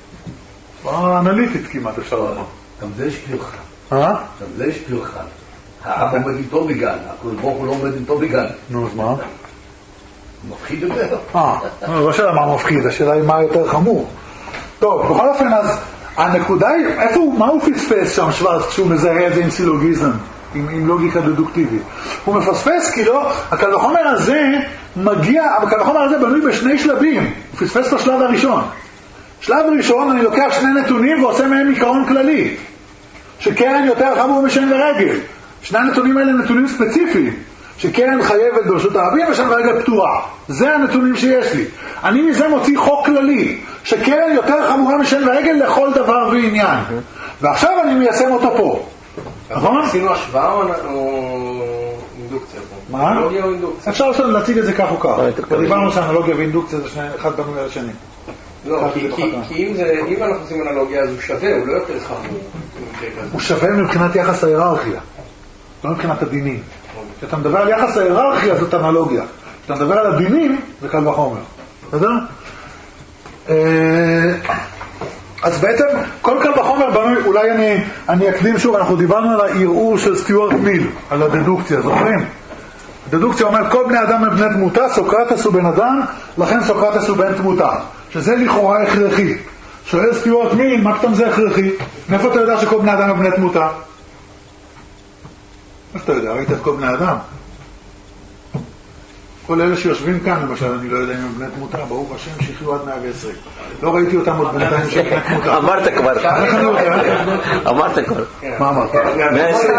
[SPEAKER 1] סברה אנליטית כמעט אפשר לומר.
[SPEAKER 4] גם זה יש פרחה.
[SPEAKER 1] אה?
[SPEAKER 4] גם זה יש פרחה. האב עומד איתו בגן, הקדוש ברוך הוא לא עומד איתו בגן.
[SPEAKER 1] נו, אז מה?
[SPEAKER 4] מפחיד יותר.
[SPEAKER 1] אה, לא שאלה מה מפחיד, השאלה היא מה יותר חמור. טוב, בכל אופן, אז הנקודה היא, איפה הוא, מה הוא פספס שם שוורץ כשהוא מזהה את זה עם סילוגיזם, עם, עם לוגיקה דדוקטיבית? הוא מפספס כי לא, הקל וחומר הזה מגיע, הקל וחומר הזה בנוי בשני שלבים, הוא פספס את השלב הראשון. שלב ראשון, אני לוקח שני נתונים ועושה מהם עיקרון כללי, שקרן יותר חמור משן ורגל. שני הנתונים האלה נתונים ספציפיים, שקרן חייבת ברשות הרבים ושן ורגל פתורה. זה הנתונים שיש לי. אני מזה מוציא חוק כללי, שקרן יותר חמורה משן ורגל לכל דבר ועניין. ועכשיו אני מיישם אותו פה. נכון?
[SPEAKER 3] עשינו השוואה או אינדוקציה פה?
[SPEAKER 1] מה?
[SPEAKER 3] אנלוגיה או אינדוקציה?
[SPEAKER 1] אפשר להציג את זה כך או כך. דיברנו שאנלוגיה ואינדוקציה זה אחד בנוי על השני.
[SPEAKER 3] לא, כי אם אנחנו עושים אנלוגיה אז הוא שווה, הוא לא יותר חמור.
[SPEAKER 1] הוא שווה מבחינת יחס ההיררכיה, לא מבחינת הדינים. כשאתה מדבר על יחס ההיררכיה זאת אנלוגיה, כשאתה מדבר על הדינים זה קל וחומר. בסדר? אז בעצם כל קל וחומר בנוי, אולי אני, אני אקדים שוב, אנחנו דיברנו על הערעור של סטיוארט מיל, על הדדוקציה, זוכרים? דדוקציה אומר כל בני אדם הם בני תמותה, סוקרטס הוא בן אדם, לכן סוקרטס הוא בן תמותה, שזה לכאורה הכרחי. שואל סטיוארט מיל, מה פתאום זה הכרחי? מאיפה אתה יודע שכל בני אדם הם בני תמותה? איך אתה יודע? ראית את כל בני אדם? כל אלה שיושבים כאן, למשל, אני לא יודע אם הם בני תמותה, ברוך השם, שיחיו עד מאה ועשרים. לא ראיתי אותם עוד בינתיים שהם בני תמותה.
[SPEAKER 6] אמרת כבר.
[SPEAKER 1] איך אני יודע?
[SPEAKER 6] אמרת כבר.
[SPEAKER 1] מה אמרת?
[SPEAKER 6] מאה ועשרים.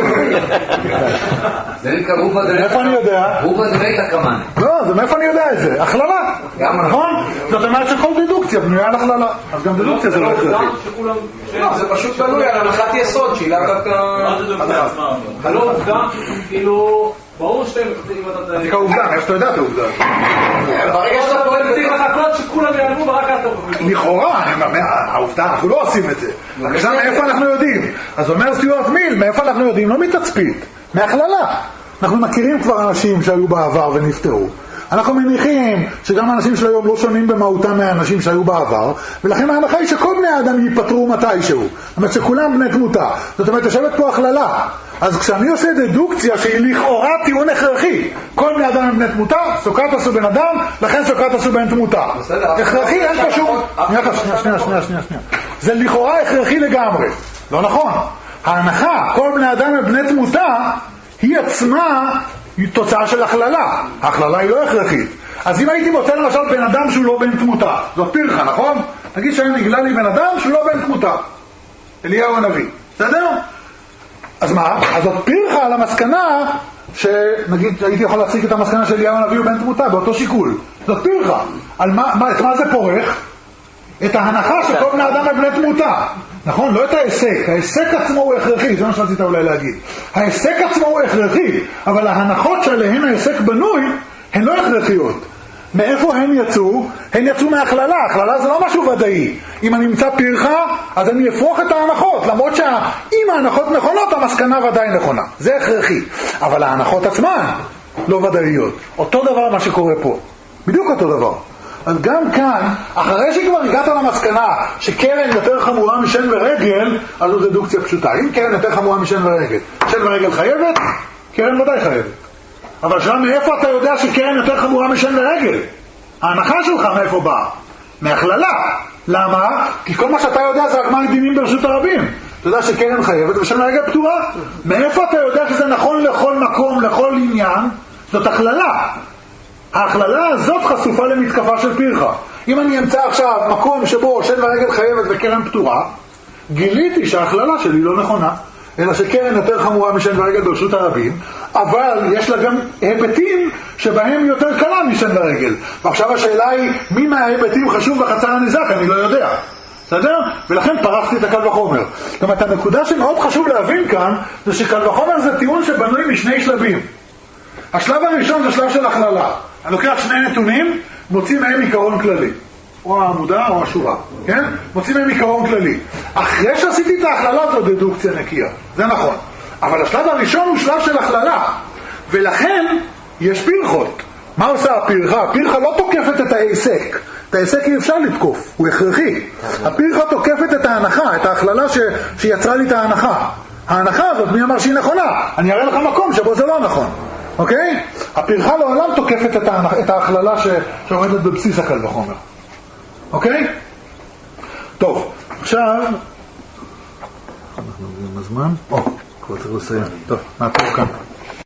[SPEAKER 4] זה נקרא רובה דרית.
[SPEAKER 1] מאיפה אני יודע?
[SPEAKER 4] רובה דרית הקמן.
[SPEAKER 1] לא, זה מאיפה אני יודע את זה? הכללה. נכון? זאת אומרת שכל דדוקציה בנויה על הכללה. אז גם דדוקציה זה לא הכרחי.
[SPEAKER 3] לא, זה פשוט תלוי על הנחת יסוד, שהיא לאו דווקא...
[SPEAKER 5] מה זה דוקטור עצמם? הלא עובדה, כאילו... ברור שאתם אם אתה...
[SPEAKER 1] זה כעובדה, איך שאתה יודע את העובדה.
[SPEAKER 3] ברגע שאתה פועל
[SPEAKER 5] צריך לחכות שכולם יעלמו ורק אתה...
[SPEAKER 1] לכאורה, העובדה, אנחנו לא עושים את זה. עכשיו, מאיפה אנחנו יודעים? אז אומר סטיוארט מיל, מאיפה אנחנו יודעים? לא מתצפית, מהכללה. אנחנו מכירים כבר אנשים שהיו בעבר ונפטרו. אנחנו מניחים שגם האנשים של היום לא שונים במהותם מהאנשים שהיו בעבר, ולכן ההנחה היא שכל בני האדם ייפטרו מתישהו. זאת אומרת שכולם בני תמותה. זאת אומרת, יושבת פה הכללה. אז כשאני עושה דדוקציה שהיא לכאורה טיעון הכרחי, כל בני אדם הם בני תמותה, סוקרטס הוא בן אדם, לכן סוקרטס הוא בן תמותה. הכרחי, אין פה שום... שנייה, שנייה, שנייה, שנייה, שנייה. זה לכאורה הכרחי לגמרי. לא נכון. ההנחה, כל בני אדם הם בני תמותה, היא עצמה היא תוצאה של הכללה. ההכללה היא לא הכרחית. אז אם הייתי מוצא למשל בן אדם שהוא לא בן תמותה, זאת פרחה, נכון? נגיד שאני נגלה לי בן אדם שהוא לא בן תמותה. אליהו הנביא. בסדר? אז מה? אז עוד פירחה על המסקנה, שנגיד הייתי יכול להציג את המסקנה של אליהו הנביא ובן תמותה, באותו שיקול. זאת פירחה. על מה, מה, את מה זה פורך? את ההנחה שכל בני אדם הם בני תמותה. נכון? לא את ההיסק. ההיסק עצמו הוא הכרחי, זה מה שרצית אולי להגיד. ההיסק עצמו הוא הכרחי, אבל ההנחות שעליהן ההיסק בנוי, הן לא הכרחיות. מאיפה הן יצאו? הן יצאו מהכללה. הכללה זה לא משהו ודאי. אם אני אמצא פירחה, אז אני אפרוך את ההנחות, למרות שאם ההנחות נכונות, המסקנה ודאי נכונה. זה הכרחי. אבל ההנחות עצמן לא ודאיות. אותו דבר מה שקורה פה. בדיוק אותו דבר. אז גם כאן, אחרי שכבר הגעת למסקנה שקרן יותר חמורה משן ורגל, אז זו דדוקציה פשוטה. אם קרן יותר חמורה משן ורגל, שן ורגל חייבת, קרן ודאי חייבת. אבל שם מאיפה אתה יודע שקרן יותר חמורה משן ורגל? ההנחה שלך מאיפה באה? מהכללה. למה? כי כל מה שאתה יודע זה רק מה דינים ברשות הרבים. אתה יודע שקרן חייבת ושן ורגל פתורה. מאיפה אתה יודע שזה נכון לכל מקום, לכל עניין? זאת הכללה. ההכללה הזאת חשופה למתקפה של פירחה. אם אני אמצא עכשיו מקום שבו שן ורגל חייבת וקרן פתורה, גיליתי שההכללה שלי לא נכונה. אלא שקרן יותר חמורה משן ורגל ברשות הרבים, אבל יש לה גם היבטים שבהם יותר קלה משן ורגל. ועכשיו השאלה היא, מי מההיבטים חשוב בחצר הניזק? אני לא יודע. בסדר? ולכן פרחתי את הקל וחומר. זאת אומרת, הנקודה שמאוד חשוב להבין כאן, זה שקל וחומר זה טיעון שבנוי משני שלבים. השלב הראשון זה שלב של הכללה. אני לוקח שני נתונים, מוציא מהם עיקרון כללי. או העמודה או השורה, כן? מוצאים מהם עיקרון כללי. אחרי שעשיתי את ההכללה זו דדוקציה נקייה, זה נכון. אבל השלב הראשון הוא שלב של הכללה, ולכן יש פירחות. מה עושה הפירחה? הפירחה לא תוקפת את ההיסק. את ההיסק אי אפשר לתקוף, הוא הכרחי. הפירחה תוקפת את ההנחה, את ההכללה ש... שיצרה לי את ההנחה. ההנחה הזאת, מי אמר שהיא נכונה? אני אראה לך מקום שבו זה לא נכון. אוקיי? הפירחה לעולם תוקפת את, ההנח... את ההכללה ש... שעומדת בבסיס הקל וחומר. אוקיי? טוב, עכשיו אנחנו נראים בזמן. או, כבר צריך לסיים. טוב, נעצור כאן.